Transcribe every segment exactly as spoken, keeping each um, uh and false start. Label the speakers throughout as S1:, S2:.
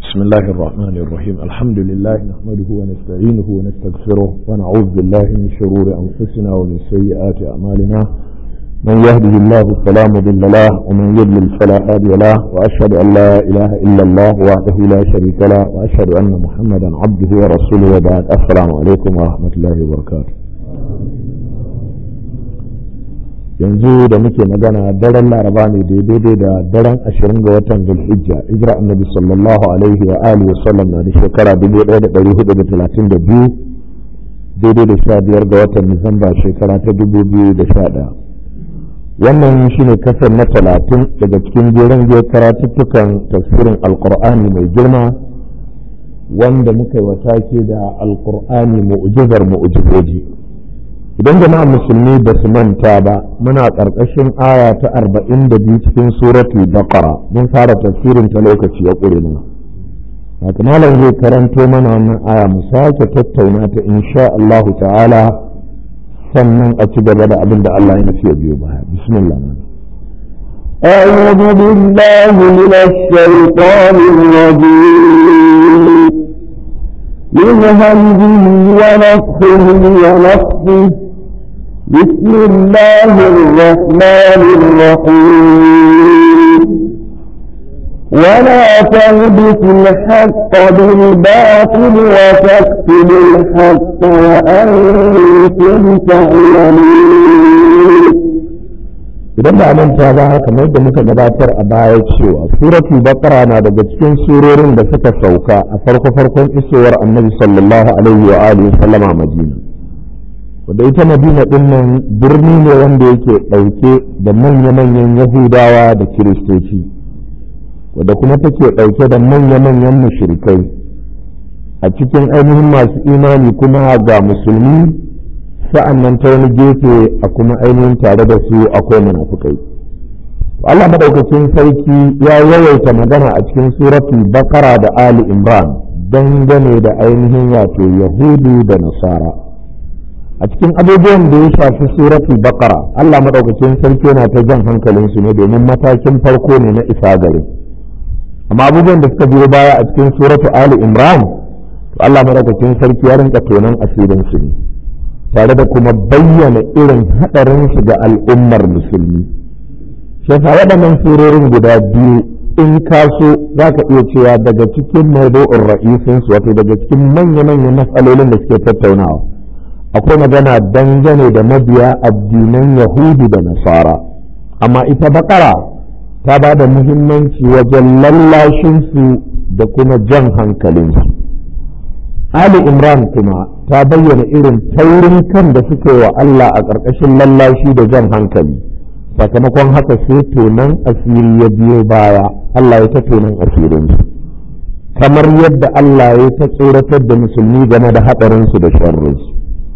S1: بسم الله الرحمن الرحيم الحمد لله نحمده ونستعينه ونستغفره ونعوذ بالله من شرور أنفسنا ومن سيئات أعمالنا من يهده الله فلا مضل له ومن يضلل فلا هادي له وأشهد أن لا إله إلا الله وحده لا شريك له وأشهد أن محمدا عبده ورسوله وبعد السلام عليكم ورحمة الله وبركاته. yanzu da muke magana daren laraba ne daidai da daren ashirin ga watan zulhijja hijira annabi sallallahu alaihi wa alihi wasallam na da shekara dubu ɗaya da ɗari hudu da talatin da biyu daidai da sha biyar ga watan nuwamba shekara ta dubu biyu da sha ɗaya. wannan shine kasar na talatin daga cikin jeren biyar karatuttukan tafsirin alkur'ani mai girma wanda muka yi wata ke da alkur'ani mu'jizar mu'jizoji. idan jama'a musulmi ba su manta ba muna ƙarƙashin aya ta arba'in da biyu cikin suratul baqara mun fara tafsirin ta lokaci ya ƙure mana haka malam zai karanto mana wannan aya mu sake tattauna ta insha Allah ta'ala sannan a ci gaba da abin da Allah ya nufi ya biyo baya bismillah.
S2: أعوذ بالله من الشيطان الرجيم من همزه ونفخه ونفخه بسم الله الرحمن الرحيم ولا تلبسوا الحق بالباطل وتكتموا الحق وأنتم تعلمون.
S1: idan ba manta ba kamar da muka gabatar a baya cewa suratul baqara na daga cikin surorin da suka sauka a farko farkon isowar annabi sallallahu alaihi wa alihi sallama madina wanda ita madina din nan birni ne wanda yake dauke da manya-manyan yahudawa da kiristoci wanda kuma take dauke da manya-manyan mushrikai a cikin ainihin masu imani kuma ga musulmi sa'an nan ta wani gefe a kuma ainihin tare da su akwai munafukai. Allah madaukakin sarki ya yawaita magana a cikin suratul Baqara da Ali Imran dangane da ainihin wato Yahudu da Nasara. A cikin abubuwan da ya shafi suratul Baqara Allah madaukakin sarki yana ta jan hankalinsu ne domin matakin farko ne na isa gare. Amma abubuwan da suka biyo baya a cikin suratul Ali Imran to Allah madaukakin sarki ya rinka tonon asirin su ne. tare da kuma bayyana irin haɗarinsu ga al'ummar musulmi. Shi yasa waɗannan surorin guda biyu in kaso za ka iya cewa daga cikin mawdu'ur ra'isinsu wato daga cikin manya-manyan matsalolin da suke tattaunawa akwai magana dangane da mabiya addinan Yahudu da Nasara, amma ita Baƙara ta ba da muhimmanci wajen lallashinsu da kuma jan hankalinsu. Ali Imran kuma ta bayyana irin taurin kan da suke wa Allah a ƙarƙashin lallashi da jan hankali, sakamakon haka sai tonan asiri ya biyo baya Allah ya ta tonan asirinsu kamar yadda Allah ya ta tsoratar da musulmi game da haɗarinsu da sharrinsu.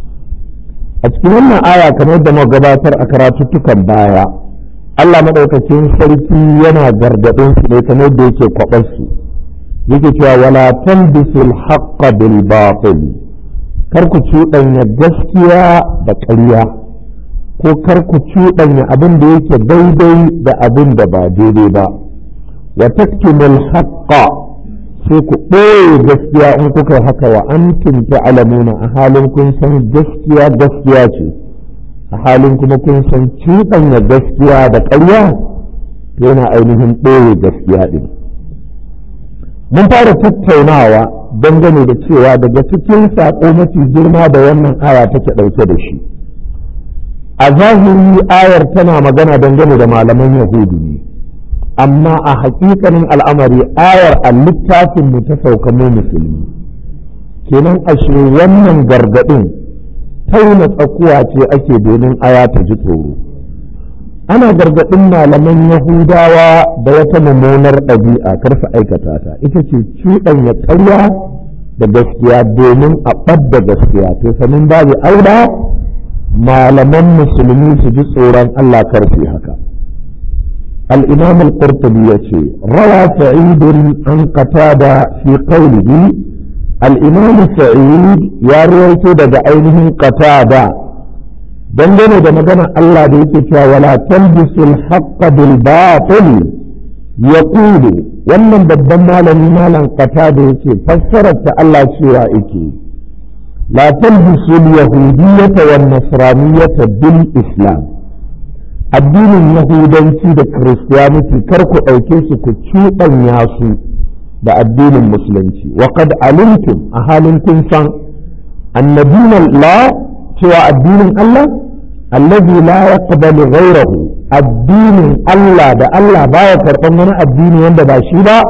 S1: A cikin wannan aya kamar da muka gabatar a karatuttukan baya Allah maɗaukakin sarki yana gargaɗinsu ne kamar da yake kwaɓarsu yake cewa wala talbisul haqqa bil batil, kar ku cuɗanya gaskiya da ƙarya ko kar ku cuɗanya abin da yake daidai da abin da ba daidai ba, wa taktumul haqqa sai ku ɓoye gaskiya in kuka haka wa antum ta'lamuna a halin kun san gaskiya gaskiya ce a halin kuma kun san cuɗanya gaskiya da ƙarya to yana ainihin ɓoye gaskiya ɗin. mun fara tattaunawa dangane da cewa daga cikin saƙo mafi girma da wannan aya take ɗauke da shi a zahiri ayar tana magana dangane da malaman yahudu ne, amma a haƙiƙanin al'amari ayar a littafin mu ta sauka mu musulmi kenan ashe wannan gargaɗin tauna tsakuwa ce ake domin aya ta ji tsoro. ana gargaɗin malaman yahudawa da wata mummunar ɗabi'a kar su aikata ta, ita ce cuɗanya ƙarya da gaskiya domin a ɓadda gaskiya. to sanin babu aula malaman musulmi su ji tsoron Allah kar su haka. al-imam al-qurtubi yace rawa sa'id an qatada fi qawlihi, al-imam sa'id ya rawaito daga ainihin qatada dangane da magana Allah da yake cewa wala talbisul haqqa bil batil yaqulu wannan babban malami malam Qatada yace fassarar ta Allah cewa yake la talbisu al-yahudiyyata wan nasraniyyata bil islam addinin yahudanci da kiristiyaniti kar ku ɗauke su ku cuɗanya su da addinin musulunci wa qad alimtum a halin kun san annabiyina Allah cewa addinin Allah allazi la yaqbalu ghayrahu addinin Allah da Allah baya karɓan wani addini wanda ba shi ba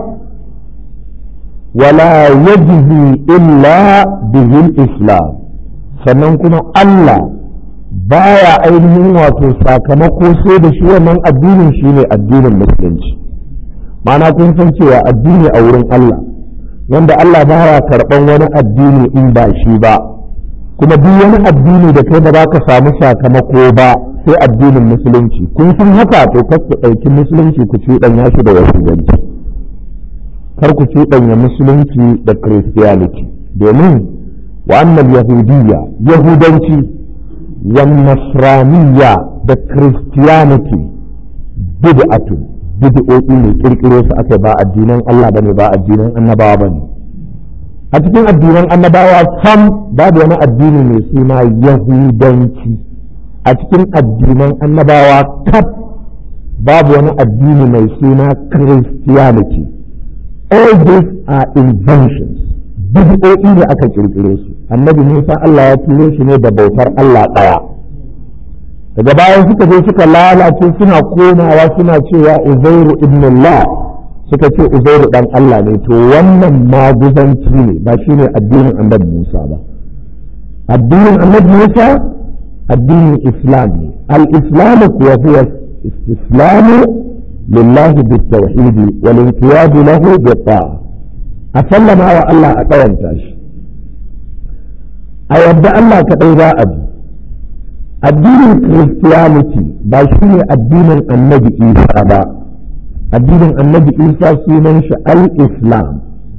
S1: wala yajzi illa bihil islam sannan kuma Allah baya ainihin wato sakamako sai da shi wannan addinin shine addinin musulunci ma'ana kun san cewa addini a wurin Allah wanda Allah baya karɓan wani addini in ba shi ba kuma duk wani addini da kai ba za ka samu sakamako ba sai addinin musulunci kun san haka to kar ku ɗauki musulunci ku cuɗanya shi da wasu ganci kar ku cuɗanya musulunci da christianity domin wa annal yahudiyya yahudanci wa nasraniyya da christianity bid'atun bid'o'i ne kirkiro su aka ba addinan Allah bane ba addinan annabawa bane a cikin addinan annabawa sam babu wani addini mai suna yahudanci a cikin addinan annabawa kaf babu wani addini mai suna christianity all these are inventions bid'o'i ne aka kirkiro su annabi Musa Allah ya turo shi ne da bautar Allah ɗaya daga bayan suka je suka lalace suna komawa suna cewa Uzairu ibn Allah suka ce Uzairu dan Allah ne to wannan maguzanci ne ba shine addinin annabi Musa ba addinin annabi Musa addinin Islam ne al-Islam kuwa huwa istislamu lillahi bit-tauhid wal inqiyad lahu bit-ta'a a sallama wa Allah a tsawanta shi a yadda Allah kaɗai za a bi addinin Christianity ba shi ne addinin annabi Isa ba addinin annabi Isa sunan shi al-Islam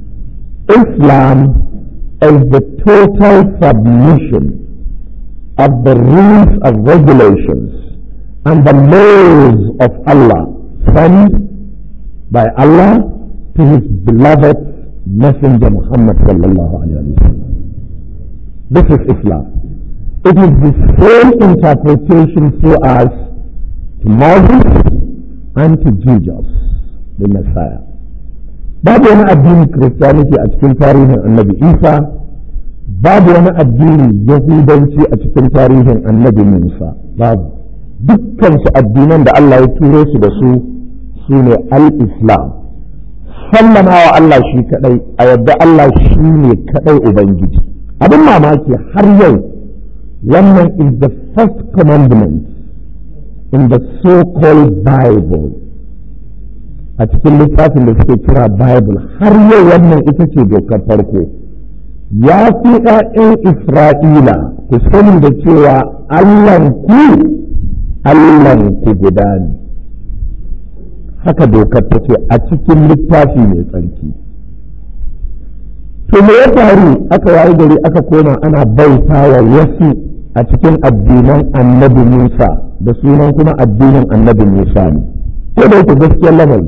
S1: Islam is the total submission of the rules and regulations and the laws of Allah sent by Allah to his beloved messenger Muhammad sallallahu alaihi wasallam. This is Islam. It is the same interpretation to us to Moses and to Jesus, the Messiah. Babu wani addinin Christianity a cikin tarihin Annabi Isa, babu wani addinin Yahudanci a cikin tarihin Annabi Musa, babu. Dukkan su addinan da Allah ya turo su da su su ne al-Islam. Sallama wa Allah shi kadai, a yadda Allah shi ne kadai Ubangiji. Abin mamaki har yau wannan is the first commandment in the so-called Bible. A cikin littafin da suke kira Bible har yau wannan ita ce dokar farko. Ya fi ‘ya'yan Isra'ila ku sani da cewa Allahnku Allahnku guda ne. Haka dokar ta ce a cikin littafi mai tsarki. To me ya faru aka wayi gari aka koma ana bauta wa wasu a cikin addinan annabi Musa da sunan kuma addinin annabi Musa ne. Ko da yake gaskiyar lamari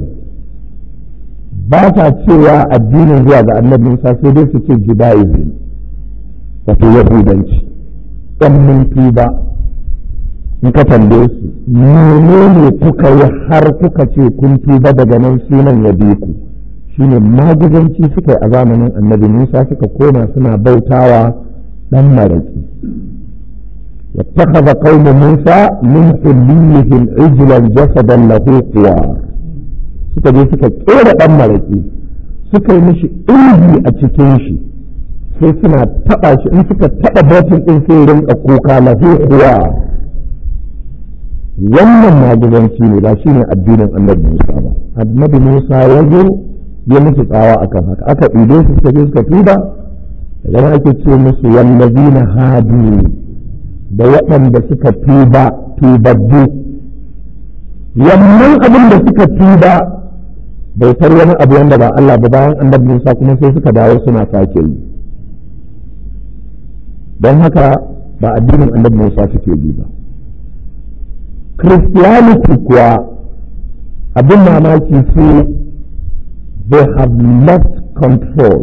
S1: ba ta cewa addinin zuwa ga annabi Musa sai dai su ce Judaism wato Yahudanci. Ɗan mun tuba in ka tambaye su menene kuka yi har kuka ce kun tuba daga nan sunan ya bi ku shine maguzanci suka yi a zamanin annabi Musa suka koma suna bautawa dan maraki واتخذ قوم موسى من حليهم عجلا جسدا له خوار suka je suka kera dan maraki suka yi mishi inji a cikin shi sai suna taba shi in suka taba botin din sai rinka kuka lahu خوار wannan maguzanci ne ba shine addinin annabi Musa ba annabi Musa ya zo ya musu tsawa akan haka aka ɗibe su suka je suka tuba daga nan ake ce musu wallazina hadu da waɗanda suka tuba tubabbu wannan abin da suka tuba bautar wani abu wanda ba Allah ba bayan annabi Musa kuma sai suka dawo suna sake yi don haka ba addinin annabi Musa suke bi ba Christianity kuwa abin mamaki su they have lost control.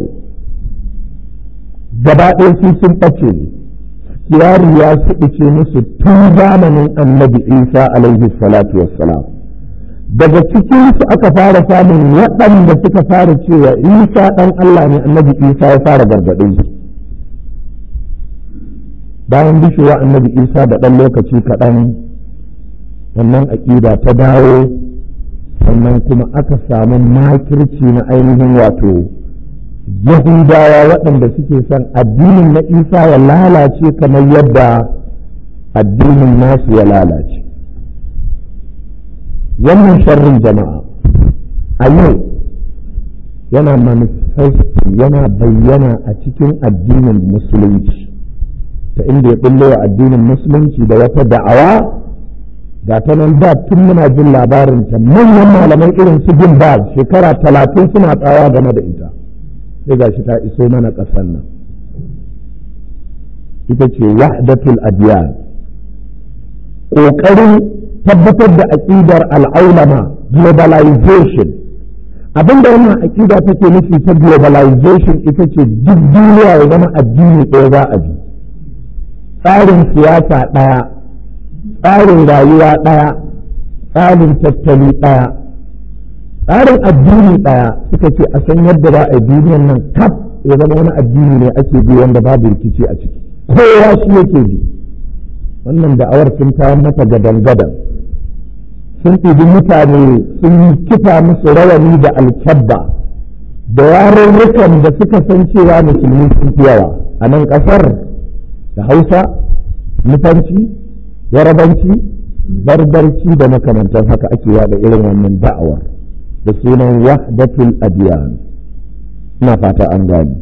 S1: Gaba ɗaya su sun ɓace ne, kirari ya suɗuce musu tun zamanin annabi Isa alaihi salatu wassalam. Daga cikinsu aka fara samun waɗanda suka fara cewa Isa ɗan Allah ne, annabi Isa ya fara gargaɗin su. Bayan bishewa annabi Isa da ɗan lokaci kaɗan, wannan aƙida ta dawo, sannan kuma aka samu makirci na ainihin wato Yahudawa waɗanda suke son addinin na Isa ya lalace kamar yadda addinin nasu ya lalace. Wannan sharrin jama'a a yau yana manifesti, yana bayyana a cikin addinin musulunci, ta inda ya ɓullo wa addinin musulunci da wata da'awa ga ta nan da tun muna jin labarinta, manyan malamai irin su bin ba shekara talatin suna tsawa game da ita, sai ga shi ta iso mana ƙasar nan. Ita ce wahdatul adiyan, ƙoƙarin tabbatar da aƙidar al'aulama, globalization. Abinda wannan aƙida take nufi ta globalization ita ce duk duniya ya zama addini ɗaya za a bi, tsarin siyasa ɗaya, tsarin rayuwa ɗaya, tsarin tattali ɗaya, tsarin addini ɗaya. Suka ce a san yadda za a yi duniyan nan kaf ya zama wani addini ne ake bi wanda babu rikici a ciki, kowa shi yake bi. Wannan da'awar sun tayar mata gadan-gadan, sun ɗibi mutane sun yi kifa musu rawani da alkyabba da yarurrukan da suka san cewa musulmi sun fi yawa a nan ƙasar, da Hausa, Nufanci, Yarabanci, Barbarci da makamantan haka ake yada irin wannan da'awar da sunan wahdatul adiyan. Ina fata an gani.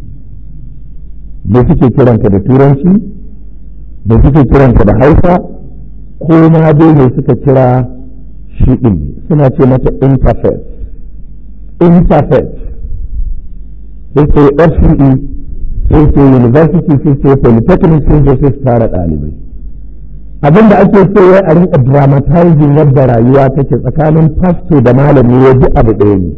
S1: Me suke kiranta da Turanci, me suke kiranta da Hausa, ko ma dai ne suka kira shi ɗin, suna ce mata interfaith. Interfaith sai sai F C E, sai sai university, sai sai polytechnic, sai sai sai tara ɗalibai. Abin da ake so wai a rinka dramatizing yadda rayuwa take tsakanin pastor da malami ya ji abu ɗaya ne.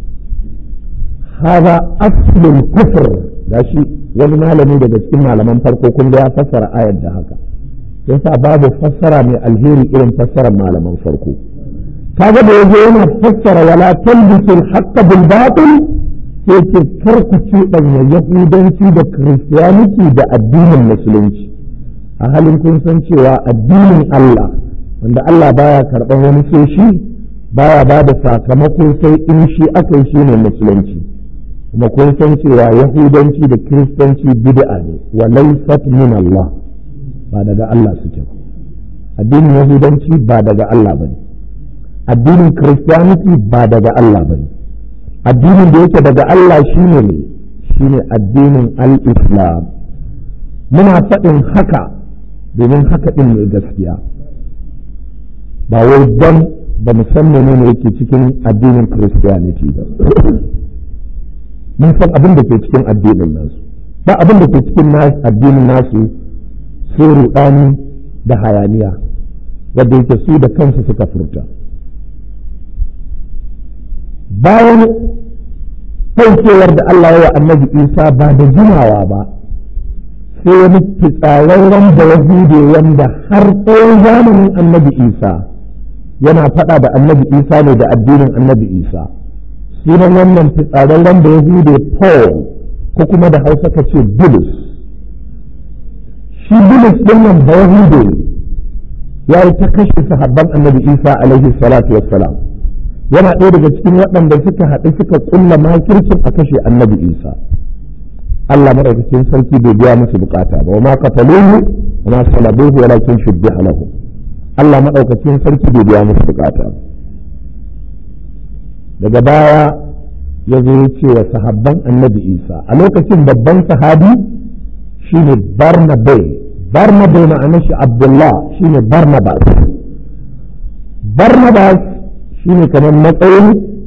S1: Haza aslul kufr. Gashi wani malami daga cikin malaman farko kun ga ya fassara ayar da haka, yasa babu fassara mai alheri irin fassarar malaman farko. kaga da yaje yana fassara wala talbisul haqqa bil batil sai ce kar ku ci ɗanya yahudanci da kiristiyaniti da addinin musulunci, a halin kun san cewa addinin Allah wanda Allah baya karɓar wani sai shi, baya ba da sakamako sai in shi aka yi shi ne musulunci. kuma kun san cewa yahudanci da kiristanci bid'a ne wa laysat min Allah, ba daga Allah suke. addinin yahudanci ba daga Allah bane, addinin kiristiyaniti ba daga Allah bane. addinin da yake daga Allah shine ne shine addinin al-Islam. muna faɗin haka domin haka ɗin ne gaskiya, ba wai don ba mu san menene yake cikin addinin kiristiyaniti ba. mun san abin da ke cikin addinin nasu, ba abin da ke cikin addinin nasu sai ruɗani da hayaniya wadda yake su da kansu suka furta. bayan ɗaukewar da Allah ya wa annabi Isa ba da jimawa ba, sai wani fitsararren da yahude wanda har tsawon zamanin annabi Isa yana faɗa da annabi Isa ne da addinin annabi Isa. sunan wannan fitsararren da yahude Paul, ko kuma da Hausa ka ce Bulus. shi Bulus ɗin nan da yahude ya yi ta kashe sahabban annabi Isa alaihi salatu wassalam, yana ɗaya daga cikin waɗanda suka haɗu suka ƙulla makircin a kashe annabi Isa. Allah madaukakin sarki bai biya musu bukata ba, wa ma qataluhu wa ma salabuhu walakin shubbiha lahu. Allah madaukakin sarki bai biya musu bukata ba. daga baya ya zo ya ce wa sahabban annabi Isa, a lokacin babban sahabi shine Barnabas. Barnabas ma'anar shi Abdullah, shine Barnabas. Barnabas shine kamar matsayin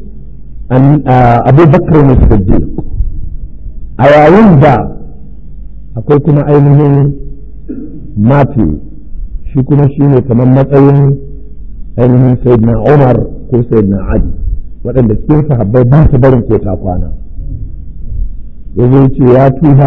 S1: Abu Bakr as-Siddiq. a yayin da akwai kuma ainihin Matthew, shi kuma shine kamar matsayin ainihin Sayyidina Umar ko Sayyidina Ali. waɗanda cikin sahabbai ba su barin kota kwana ya zo ce ya tuba.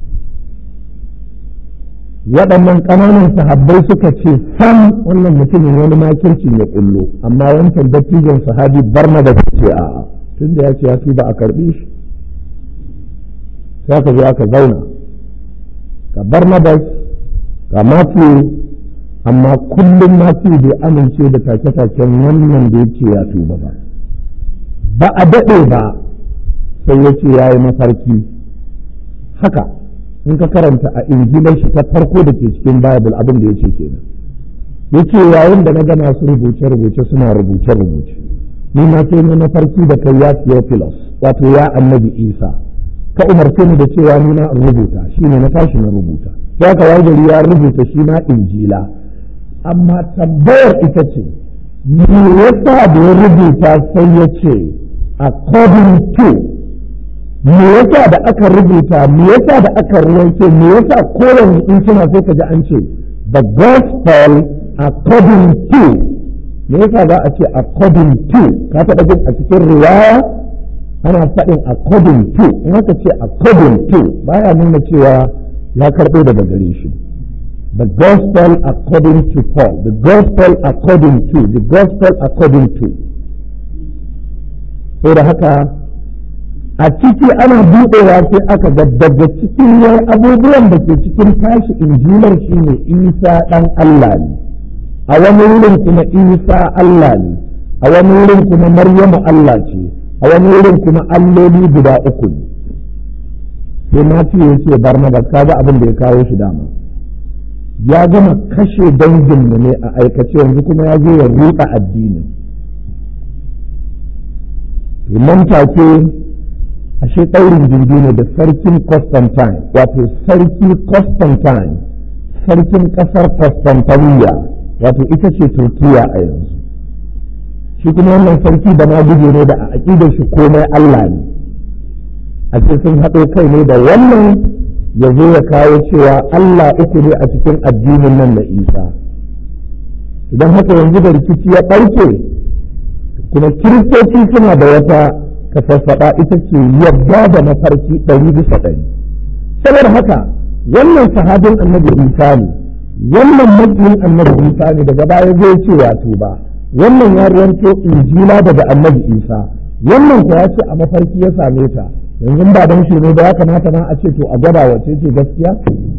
S1: waɗannan ƙananan sahabbai suka ce sam wannan mutumin wani makirci ya kullo, amma wancan dattijon sahabi Barnabas ce a'a tun da ya ce ya tuba a karɓi shi. sai aka zo aka zauna ga Barnabas ga Matthew, amma kullum Matthew bai amince da take-taken wannan da ya ce ya tuba ba. ba a daɗe ba sai ya ce ya yi mafarki. haka in ka karanta a injilar shi ta farko da ke cikin Bible abin da ya ce kenan. Ya ce yayin da na ga masu rubuce-rubuce suna rubuce-rubuce, ni na sai na mafarki da kai ya Theophilus, wato ya annabi Isa, ka umarce ni da cewa ni na rubuta, shi ne na tashi na rubuta. Ya ka wayi gari ya rubuta shi ma injila. Amma tambayar ita ce, me yasa da ya rubuta sai ya ce according to, me yasa da aka rubuta, me yasa da aka ruwaito, me yasa kowane in suna sai ka ji an ce the gospel according to, me yasa za a ce according to, ka taɓa jin a cikin riwaya ana faɗin according to, in aka ce according to baya nuna cewa ya karɓo daga gare shi. The gospel according to Paul, the gospel according to, the gospel according to. Sai da haka a ciki ana buɗewa sai aka ga daga cikin wani abubuwan da ke cikin tashi injilar shi ne Isa ɗan Allah ne, a wani wurin kuma Isa Allah ne, a wani wurin kuma Maryamu Allah ce, a wani wurin kuma alloli guda uku ne. Sai Matiyu ya ce Barnabas kaga abin da ya kawo shi dama. Ya gama kashe danginmu ne a aikace yanzu kuma ya zo ya ruɗa addinin. Nan take ashe ɗaurin jirgi ne da sarkin Constantine, wato sarki Constantine, sarkin ƙasar Constantinople, wato ita ce Turkiya a yanzu. Shi kuma wannan sarki da ma guje ne da a aƙidar shi komai Allah ne. A ce sun haɗo kai ne da wannan ya zo ya kawo cewa Allah uku ne a cikin addinin nan na Isa. Idan haka yanzu da rikici ya ɓarke, kuma kiristoci suna da wata kasassaɓa ita ce yadda da mafarki ɗari bisa ɗari. Saboda haka wannan sahabin annabi Isa ne, wannan mabiyin annabi Isa ne, daga baya zai ce ya tuba, wannan ya ruwanto injila daga annabi Isa, wannan kuwa ya ce a mafarki ya same ta. Yanzu ba don shi ne ba ya kamata ma a ce to a gwada wace ce gaskiya,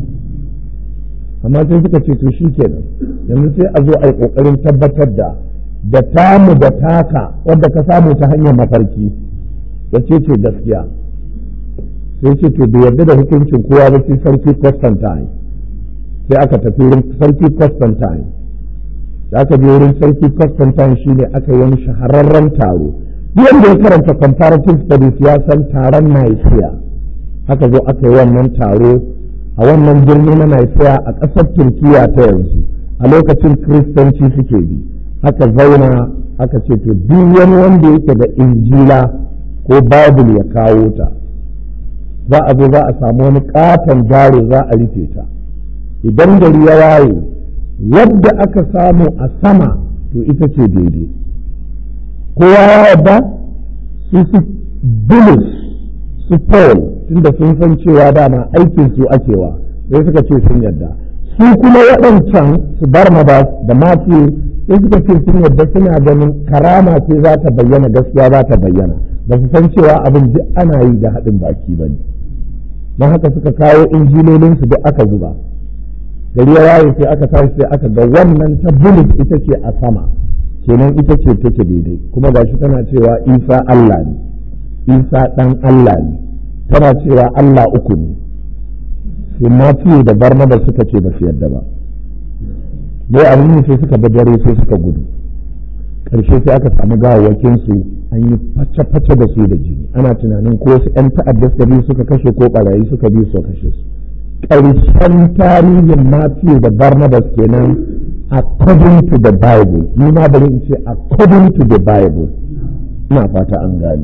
S1: amma sai suka ce to shi kenan yanzu sai a zo a yi ƙoƙarin tabbatar da da tamu da taka wadda ka samu ta hanyar mafarki wace ce gaskiya. Sai ce to bai yarda da hukuncin kowa ba sai sarki Constantine. Sai aka tafi wurin sarki Constantine, da aka je wurin sarki Constantine shine aka yi wani shahararren taro. Wanda ya karanta comparative studies ya san taron Nicaea. Aka zo aka yi wannan taro a wannan birni na Nicaea a ƙasar Turkiya ta yanzu, a lokacin Kiristanci suke bi. Aka zauna aka ce to duk wani wanda yake da injila ko Bible ya kawo ta, za a zo za a samu wani ƙaton daro za a rufe ta. Idan gari ya waye yadda aka samu a sama to ita ce daidai. Kowa ya yarda su su Bulus su Paul tunda sun san cewa dama aikin su akewa, sai suka ce sun yarda. Su kuma waɗancan su Barnabas da Matthew sai suka ce sun yarda, suna ganin karama ce za ta bayyana, gaskiya za ta bayyana, ba su san cewa abin duk ana yi da haɗin baki ba ne. Don haka suka kawo injilolinsu duk aka zuba. Gari ya waye sai aka tashi sai aka ga wannan ta Bulus ita ce a sama, kenan ita ce take daidai, kuma gashi tana cewa Isa Allah ne, Isa ɗan Allah ne, tana cewa Allah uku ne. Sai Matthew da Barnabas suka ce ba su yarda ba. Dai abin sai suka dare sai suka gudu. Ƙarshe sai aka samu gawawwakinsu an yi face-face da su da jini, ana tunanin ko wasu 'yan ta'adda suka bi suka kashe ko ɓarayi suka bi su kashe su. Ƙarshen tarihin Matthew da Barnabas kenan according to the Bible. Ni ma bari in ce according to the Bible. Ina fata an gani.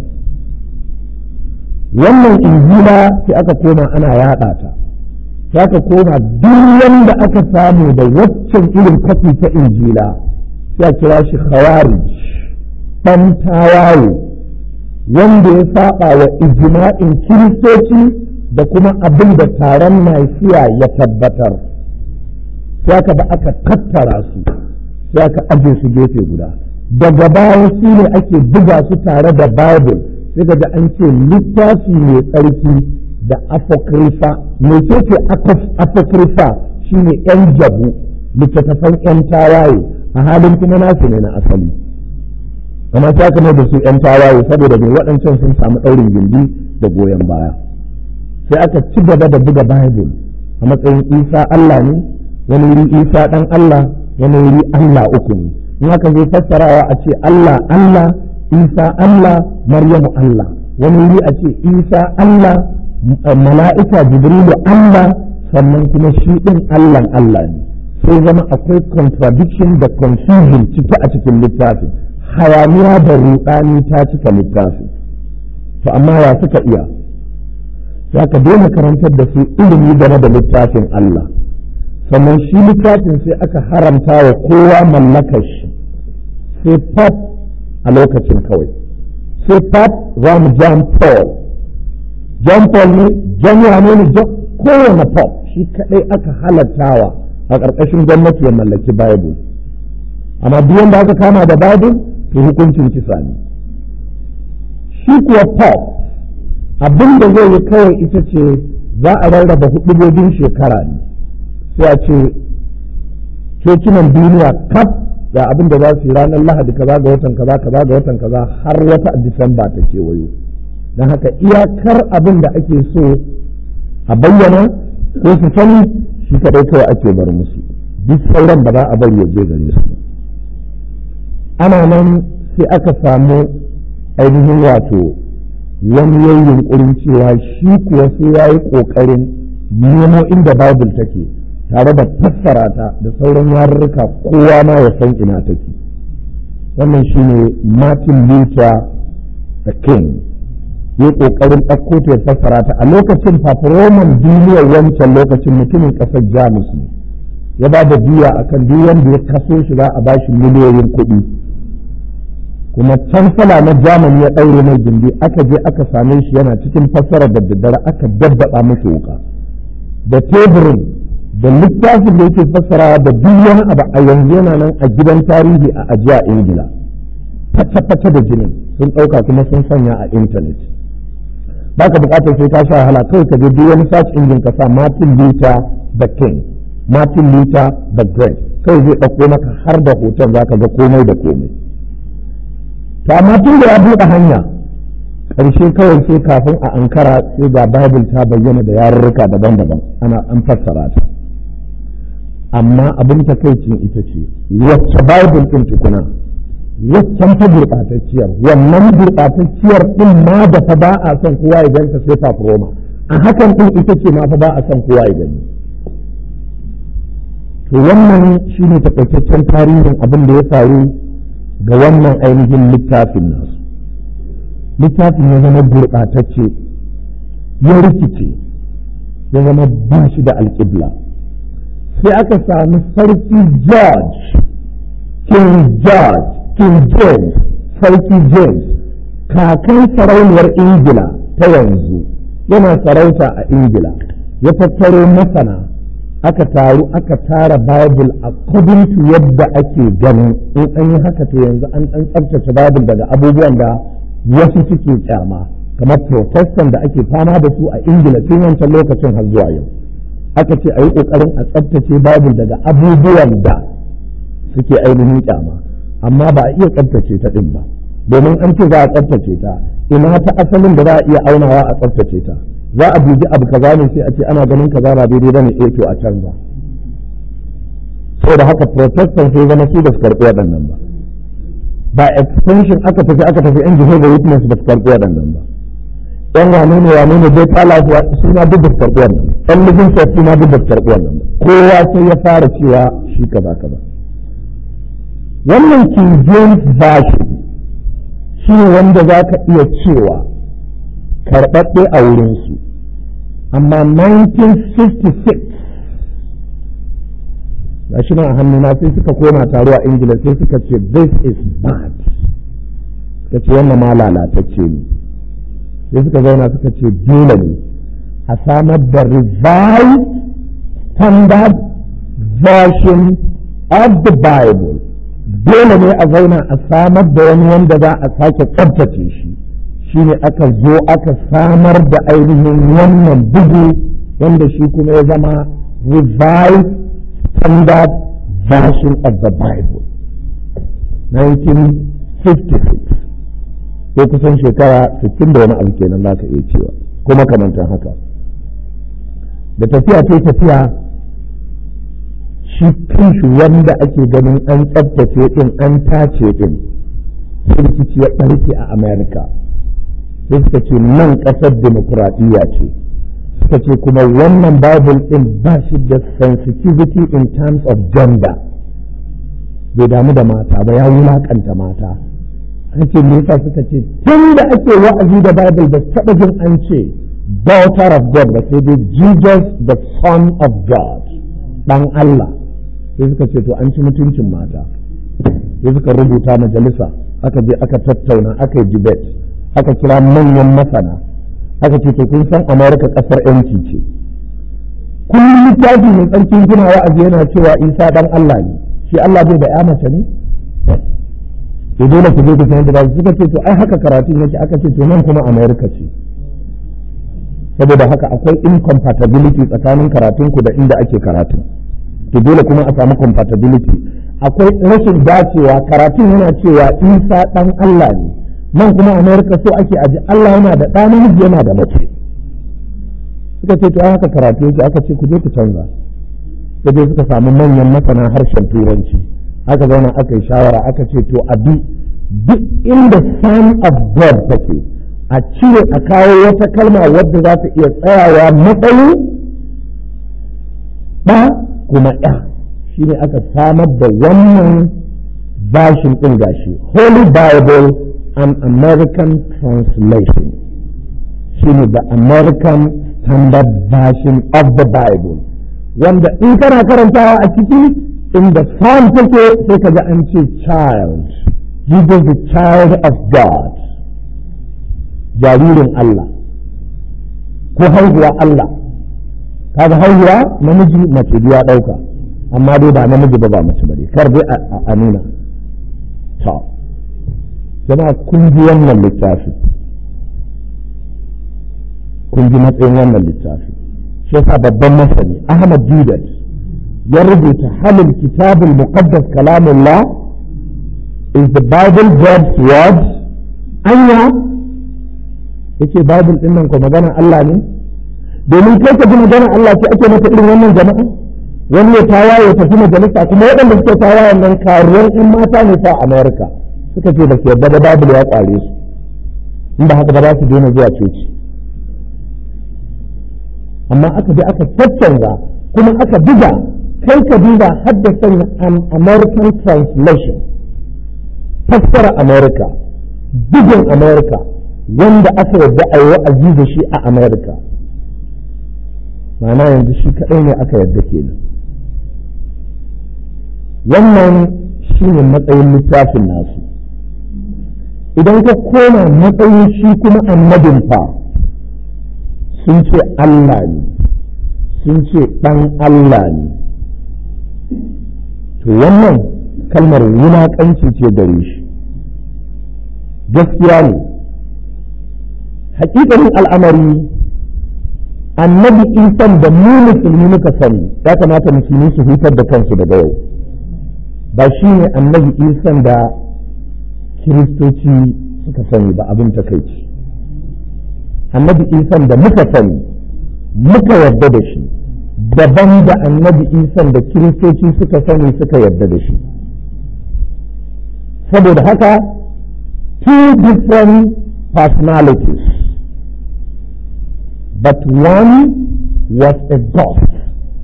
S1: Wannan injila sai aka koma ana yaɗa ta. Sai aka koma duk wanda aka samu da waccan irin kafi ta injila sai a kira shi khawarij, ɗan tawaye, wanda ya saba wa ijma'in kiristoci da kuma abin da taron Nasiya ya tabbatar, sai aka ba aka tattara su sai aka aje su gefe guda. Daga baya su ne ake buga su tare da Bible, sai ga an ce littafi mai tsarki da apocrypha. Me ce ce apocrypha? Shine yan jabu, littattafan yan tawaye, a halin kuma nasu ne na asali, amma sai aka mai da su yan tawaye saboda mai waɗancan sun samu ɗaurin gindi da goyon baya. Sai aka ci gaba da buga Bible a matsayin Isa Allah ne, wani wuri Isa ɗan Allah, wani wuri Allah uku ne. In aka zai fassarawa a ce Allah Allah, Isa Allah, Maryamu Allah, wani wuri a ce Isa Allah, mala'ika Jibrilu Allah, sannan kuma shi ɗin Allahn Allah ne. Sai zama akwai contradiction da confusion ciki a cikin littafin, hayaniya da ruɗani ta cika littafin. To amma ya suka iya, za ka daina karantar da su ilimi game da littafin Allah, sannan shi littafin sai aka haramta wa kowa mallakar shi, sai pop a lokacin kawai, sai pop za mu John Paul, John Paul ne, John wane ne, kowane pop shi kaɗai aka halattawa a ƙarƙashin gwamnati ya mallaki Bible, amma duk wanda aka kama da Bible to hukuncin kisa ne. Shi kuwa pop abin da zai yi kawai ita ce za a rarraba hudubobin shekara ne, sai a ce cocinan duniya kaf ga abin da za su yi ranar Lahadi kaza ga watan kaza kaza ga watan kaza har wata Disamba ta kewayo. Don haka iyakar abin da ake so a bayyana ko su sani shi kadai kawai ake bar musu, duk sauran ba za a bari ya je gare su. Ana nan sai aka samu ainihin wato wani yayin yunkurin cewa shi kuwa sai ya yi ƙoƙarin nemo inda Bible take tare da fassara ta da sauran yarurruka kowa ma ya san ina take. Wannan shi ne Martin Luther the King ya ƙoƙarin ɗauko ta ya fassara ta. A lokacin fafaroman duniyar wancan lokacin mutumin ƙasar Jamus ne, ya ba da biya akan duk wanda ya kaso shi za a ba shi miliyoyin kuɗi. Kuma cansala na Germany ya ɗaure mai gindi, aka je aka same shi yana cikin fassarar da daddare aka daddaba masa wuka da teburin da littafin da yake fassarawa da duk wani abu a yanzu yana nan a gidan tarihi a ajiya Ingila, fata-fata da jinin sun ɗauka kuma sun sanya a intanet. Ba ka buƙatar sai ka sha wahala, kawai ka je duk wani search engine ka sa Martin Luther the King, Martin Luther the Great, kawai zai ɗauko maka har da hoton za ka ga komai da komai. To amma tun da ya buɗe hanya, ƙarshe kawai sai kafin a ankara sai ga Bible ta bayyana da yarurruka daban-daban ana an fassara ta. Amma abin takaicin ita ce wacce Bible ɗin tukuna, waccan ta gurɓatacciyar, wannan gurɓatacciyar ɗin ma da fa ba a son kowa ya ganta sai fafuroma, a hakan ɗin ita ce ma fa ba a son kowa ya gani. To wannan shine takaitaccen tarihin abin da ya faru ga wannan ainihin littafin nasu. Littafin ya zama gurɓatacce, ya rikice, ya zama ba shi da alƙibla. Sai aka sami sarki George, King George, King James, sarki James, kakan sarauniyar Ingila ta yanzu, yana sarauta a Ingila, ya tattaro masana aka taru aka tara Bible according to yadda ake ganin in an yi haka to yanzu an ɗan tsabtace Bible daga abubuwan da wasu suke kyama, kamar Protestant da ake fama da su a Ingila tun wancan lokacin har zuwa yau. Aka ce a yi ƙoƙarin a tsabtace Bible daga abubuwan da suke ainihin kyama, amma ba a iya tsabtace ta ɗin ba, domin an ce za a tsabtace ta, ina ta asalin da za a iya aunawa a tsabtace ta. Za a dubi abu kaza ne sai a ce ana ganin kaza ba daidai bane, eh to a canza. Saboda haka Protestant sai zama su da su karɓi waɗannan ba, ba extension aka tafi aka tafi yan Jehovah Witness ba su karɓi waɗannan ba, yan wane ne wane ne dai tala su ma duk da su karɓi wannan, yan living faith su ma duk da su karɓi wannan ba, kowa sai ya fara cewa shi kaza kaza. Wannan King James Version shi ne wanda za ka iya cewa karɓaɓɓe a wurinsu, amma nineteen fifty-six ga shi nan a hannuna sai suka koma taro a Ingila sai suka ce this is bad, suka ce wannan ma lalatacce ne. sai suka zauna suka ce dole ne a samar da revised standard version of the Bible. Dole ne a zauna a samar da wani wanda za a sake tsabtace shi. Shi ne aka zo aka samar da ainihin wannan bugu wanda shi kuma ya zama revised standard version of the Bible. nineteen fifty-six ko kusan shekara sittin da wani abu kenan za ka iya cewa kuma kamantan haka. Da tafiya ce tafiya shi kanshi wanda ake ganin an tsabtace din an tace din rikici ya ɓarke a Amerika. Sai suka ce nan ƙasar demokuraɗiyya ce, suka ce kuma wannan Bible ɗin ba shi da sensitivity in terms of gender, bai damu da mata ba, ya wulaƙanta mata. Aka ce me yasa? suka ce tun da ake wa'azi da Bible ba taɓa jin an ce daughter of God ba, sai dai Jesus the son of God, ɗan Allah. Sai suka ce to an ci mutuncin mata. Sai suka rubuta majalisa, aka je aka tattauna, aka yi debate, aka kira manyan masana, aka ce to kun san Amerika kasar yanci ce, kullum littafi mai tsarkin gina wa'azi yana cewa Isa dan Allah ne, shi Allah bai da ya mace ne? To dole ku je ku san da suka ce to ai haka karatun yake. Aka ce to nan kuma Amerika ce, saboda haka akwai incompatibility tsakanin karatunku da inda ake karatu. To dole kuma a samu compatibility. Akwai rashin dacewa, karatun yana cewa Isa dan Allah ne, nan kuma Amerika so ake aji Allah yana da ɗa namiji yana da mace. Suka ce to ai haka karatu yake. Aka ce ku je ku canza. Sai dai suka samu manyan masana harshen turanci, aka zauna aka yi shawara, aka ce to a bi duk inda son of God take a cire a kawo wata kalma wadda za ta iya tsayawa matsayin ɗa kuma ɗa. Shi ne aka samar da wannan bashin ɗin gashi, Holy Bible an American Translation. Shi ne the American Standard Version of the Bible, wanda in kana karantawa a ciki inda son take sai ka ga an ce child, Jesus the child of God, jaririn Allah ko haihuwa Allah. Kaga haihuwa namiji mace biya ɗauka, amma dai ba namiji ba ba mace ba dai, kar dai a nuna. To jama'a kun ji wannan littafi, kun ji matsayin wannan littafi. Shi yasa babban masani Ahmad Didat ya rubuta halin kitabul muqaddas kalamullah, is the Bible God's word? Anya yace Bible din nan ko magana Allah ne? Domin kai ka ji magana Allah ce ake mata irin wannan jama'a. Wani ya tawaye ya tafi majalisa, kuma waɗanda suke tawayen nan karuwan in mata ne fa Amerika, suka ce ba su yarda da Bible ya tsare su, in ba haka ba za su daina zuwa coci. Amma aka bi aka tattanza kuma aka buga, kai ka duba haddasa an American translation, fassara America, bugin America wanda aka yarda a yi wa'azi da shi a America. Ma'ana yanzu shi kaɗai ne aka yarda kenan. Wannan shi ne matsayin littafin nasu. Idan ka koma matsayin shi kuma annabin fa, sun ce Allah ne, sun ce ɗan Allah ne. To wannan kalmar wulaƙanci ce gare shi. Gaskiya ne, haƙiƙanin al'amari annabi Isan da mu musulmi muka sani, ya kamata musulmi su hutar da kansu daga yau. Ba shi ne annabi Isan da kiristoci suka sani ba, abin takaici. Annabi Isan da muka sani muka yarda da shi daban da annabi Isan da kiristoci suka sani suka yarda da shi. Saboda haka two different personalities, but one was a ghost.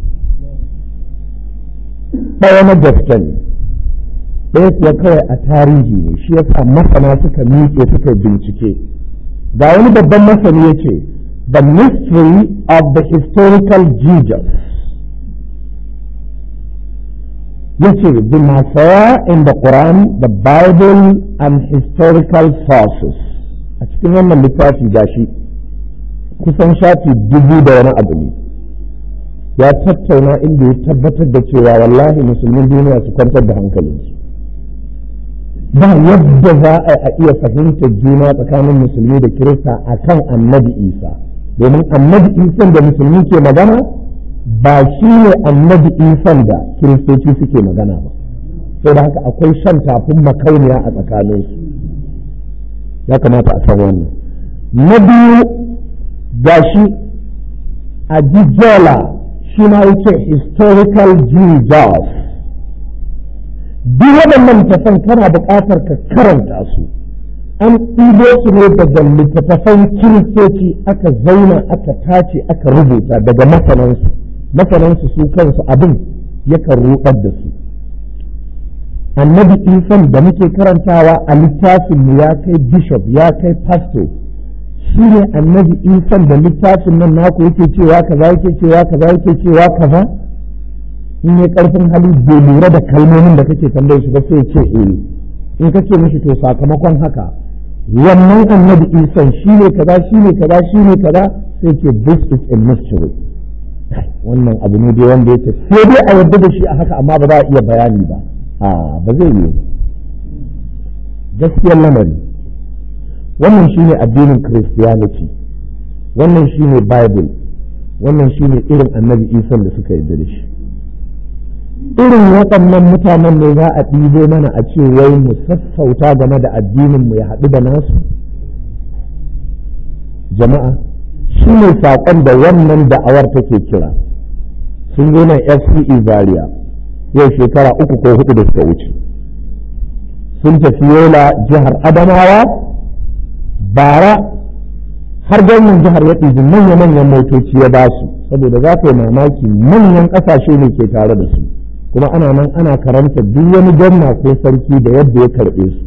S1: Ɗaya na gaske ne, ɗaya kuwa kawai a tarihi ne. Shi yasa masana suka miƙe suka bincike. Ga wani babban masani ya ce, the mystery of the historical Jesus. Yace the Messiah in the Quran, the Bible and historical sources. a cikin wannan littafi gashi kusan shafi dubu da wani abu ne ya tattauna inda ya tabbatar da cewa wallahi musulmin duniya su kwantar da hankalinsu ba yadda za a iya fahimtar juna tsakanin musulmi da kirista akan annabi isa domin annabi isan da musulmi ke magana ba shi ne annabi isan da kiristoci suke magana ba sai da haka akwai shan tafin makauniya a tsakaninsu ya kamata a san wannan na biyu gashi a jijola shi ma yake historical Jesus duk waɗannan littattafan kana buƙatar ka karanta su an ɗibo su ne daga littattafan kiristoci aka zauna aka tace aka rubuta daga masanansu masanansu su kansu abin yakan ruɗar da su annabi isan da muke karantawa a littafin ya kai bishop ya kai pastor shi ne annabi isan da littafin nan naku yake cewa kaza yake cewa kaza yake cewa kaza in ya karfin hali bai lura da kalmomin da kake tambaye shi ba sai ce eh in ka ce mishi to sakamakon haka wannan annabi isan shi ne kaza shi ne kaza shi ne kaza sai ce this is a mystery wannan abu ne dai wanda yake sai dai a yarda da shi a haka amma ba za a iya bayani ba a ba zai yi gaskiyar lamari wannan shine addinin Christianity wannan shine Bible wannan shine irin annabi Isa da suka yarda da shi irin waɗannan mutanen ne za a ɗibo mana a ce wai mu sassauta game da addinin mu ya haɗu da nasu jama'a shi ne saƙon da wannan da'awar take kira sun zo nan F C E Zaria yau shekara uku ko hudu da suka wuce sun tafi yola jihar Adamawa bara har gwamnan jihar ya ɗibi manya-manyan motoci ya ba su saboda za ka yi mamaki manyan ƙasashe ne ke tare da su kuma ana nan ana karanta duk wani gwamna ko sarki da yadda ya karɓe su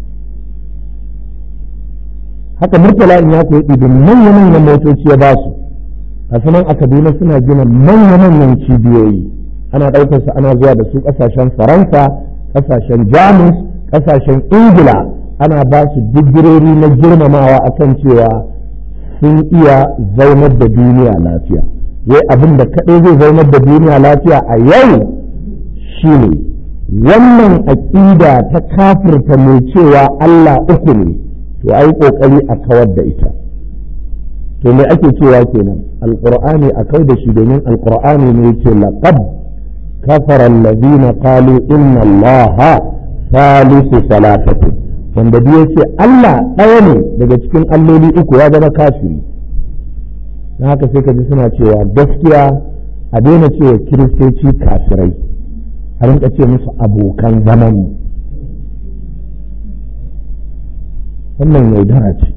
S1: haka murtala in ya koyi ɗibi manya-manyan motoci ya ba su a sanan a Kaduna suna gina manya-manyan cibiyoyi ana ɗaukar su ana zuwa da su ƙasashen Faransa ƙasashen Jamus ƙasashen Ingila ana ba su digirori na girmamawa akan cewa sun iya zaunar da duniya lafiya wai abin da kaɗai zai zaunar da duniya lafiya a yau shine wannan aƙida ta kafirta mai cewa Allah uku ne to ai ƙoƙari a kawar da ita to me ake cewa kenan alqur'ani a kau da shi domin alqur'ani ne yake laqad kafara alladhina qalu inna allaha salisu salatati wanda duk yace Allah ɗaya ne daga cikin alloli uku ya zama kafiri dan haka sai ka ji suna cewa gaskiya a daina cewa kiristoci kafirai a rinka ce musu abokan zamani wannan yaudara ce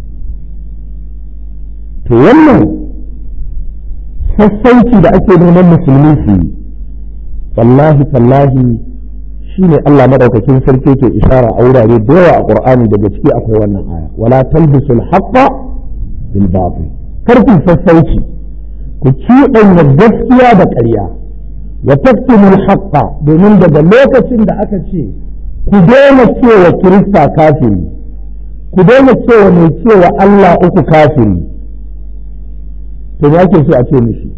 S1: to wannan sassauci da ake neman musulmi su yi wallahi tallahi shi ne Allah madaukakin sarki ke ishara a wurare da yawa a Qur'ani daga ciki akwai wannan aya wala talbisul haqqa bil batil karku sassauci ku cuɗanya gaskiya da ƙarya wa taktumul haqqa domin daga lokacin da aka ce ku daina cewa kirista kafiri ku daina cewa mai cewa Allah uku kafiri to me ake so a ce mishi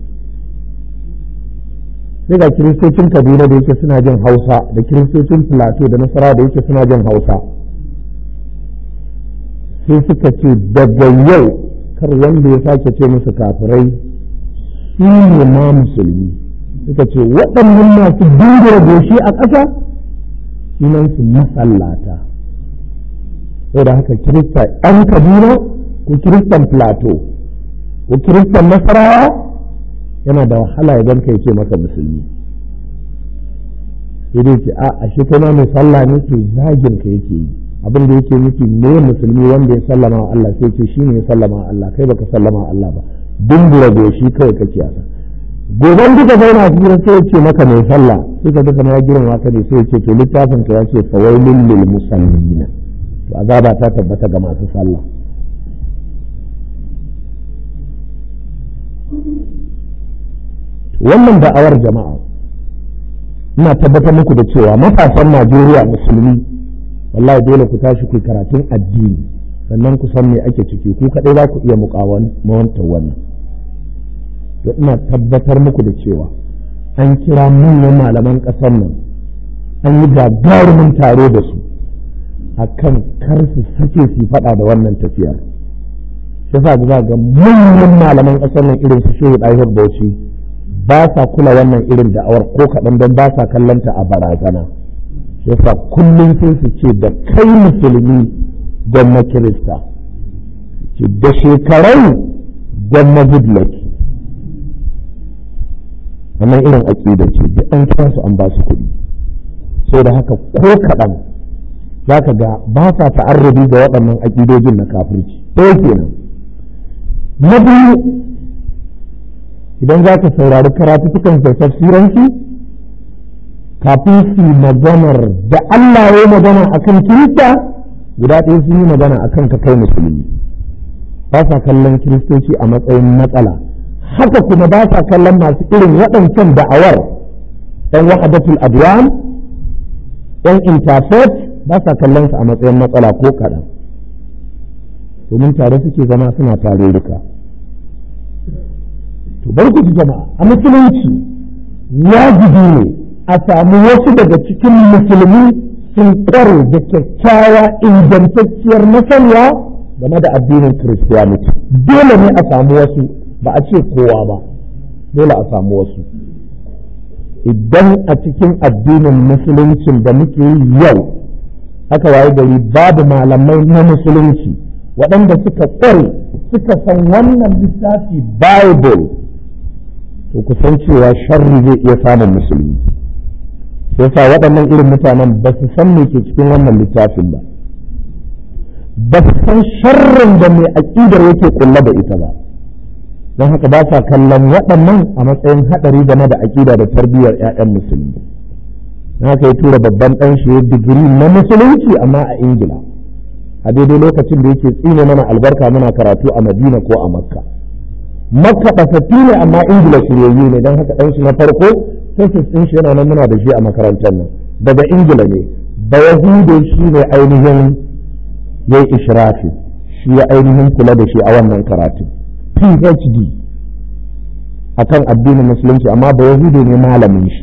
S1: sai ga kiristocin Kaduna da yake suna jin Hausa da kiristocin Plateau da Nasara da yake suna jin Hausa sai suka ce daga yau kar wanda ya sake ce musu kafirai su ne ma musulmi suka ce waɗannan masu dingura goshi a ƙasa sunan su masallata sai da haka kirista ɗan Kaduna ko kiristan Plateau ko kiristan Nasarawa yana da wahala ya ganka ya ce maka musulmi sai dai ce a ashe kana mai sallah ne to zagin ka yake yi abin da yake nufi ne musulmi wanda ya sallama wa Allah sai ce shi ne ya sallama wa Allah kai baka sallama wa Allah ba dindura goshi kawai kake asa goban duka zauna hira sai ya ce maka mai sallah sai ka duka ya girma ka ne sai ya ce to littafin ka ya ce fawailul lil musallina to azaba ta tabbata ga masu sallah wannan da'awar jama'a ina tabbatar muku da cewa matasan Najeriya musulmi wallahi dole ku tashi ku karatun addini sannan ku san me ake ciki ku kaɗai za ku iya muƙawantar wannan. to ina tabbatar muku da cewa an kira manyan malaman ƙasar nan an yi gagarumin taro da su akan kar su sake su faɗa da wannan tafiyar. shi sa za ga manyan malaman ƙasar nan irin su Shehu Ɗahir Bauchi ba sa kula wannan irin da'awar ko kaɗan don ba sa kallanta a barazana. shi sa kullum sai su ce da kai musulmi gwamna kirista, da shekarai gwamna goodluck. wannan irin aƙida ce da an kira su an ba su kuɗi. sau da haka ko kaɗan za ka ga ba sa ta'arrabi ga waɗannan aƙidojin na kafirci. ɗaya kenan. na biyu, idan za ka saurari karatutukan da tafsiransu kafin su maganar da Allah ya magana akan kirista guda ɗaya sun yi magana akan ka kai musulmi. ba sa kallon kiristoci a matsayin matsala, haka kuma ba sa kallon masu irin waɗancan da'awar ɗan wahadatul adwan ɗan interfaith ba sa kallon su a matsayin matsala ko kaɗan, domin tare suke zama suna tare duka. to bar ku ji jama'a, a musulunci wajibi ne a samu wasu daga cikin musulmi sun ƙware da kyakkyawa ingantacciyar masaniya game da addinin Kiristiyaniti. dole ne a samu wasu, ba a ce kowa ba, dole a samu wasu. idan a cikin addinin musuluncin da muke yi yau aka waye gari babu malamai na musulunci waɗanda suka ƙware suka san wannan littafi Bible, to kusan cewa sharri zai iya samun musulmi. sai sa waɗannan irin mutanen ba su san me ke cikin wannan littafin ba, ba su san sharrin da mai aƙidar yake kulla da ita ba, don haka ba sa kallon waɗannan a matsayin haɗari game da aƙida da tarbiyyar 'ya'yan musulmi. don haka ya tura babban ɗan shi ya digiri na musulunci amma a Ingila, a daidai lokacin da yake tsine mana albarka muna karatu a Madina ko a Makka. Makka ɓasaffi ne amma Ingila shiryayyu ne, don haka ɗan shi na farko tesis ɗin shi yana nan muna da shi a makarantar nan daga Ingila ne. da Yahude shi ne ainihin ya yi ishrafi, shi ya ainihin kula da shi a wannan karatu P H D a kan addinin musulunci, amma ba Yahude ne malamin shi.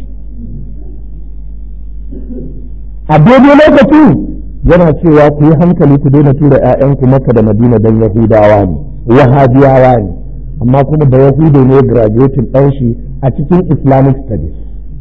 S1: a daidai lokacin yana cewa ku yi hankali ku daina tura 'ya'yanku Makka da Madina don Yahudawa ne, Wahabiyawa ne, amma kuma da Yahude ne graduating ɗan shi a cikin Islamic Studies.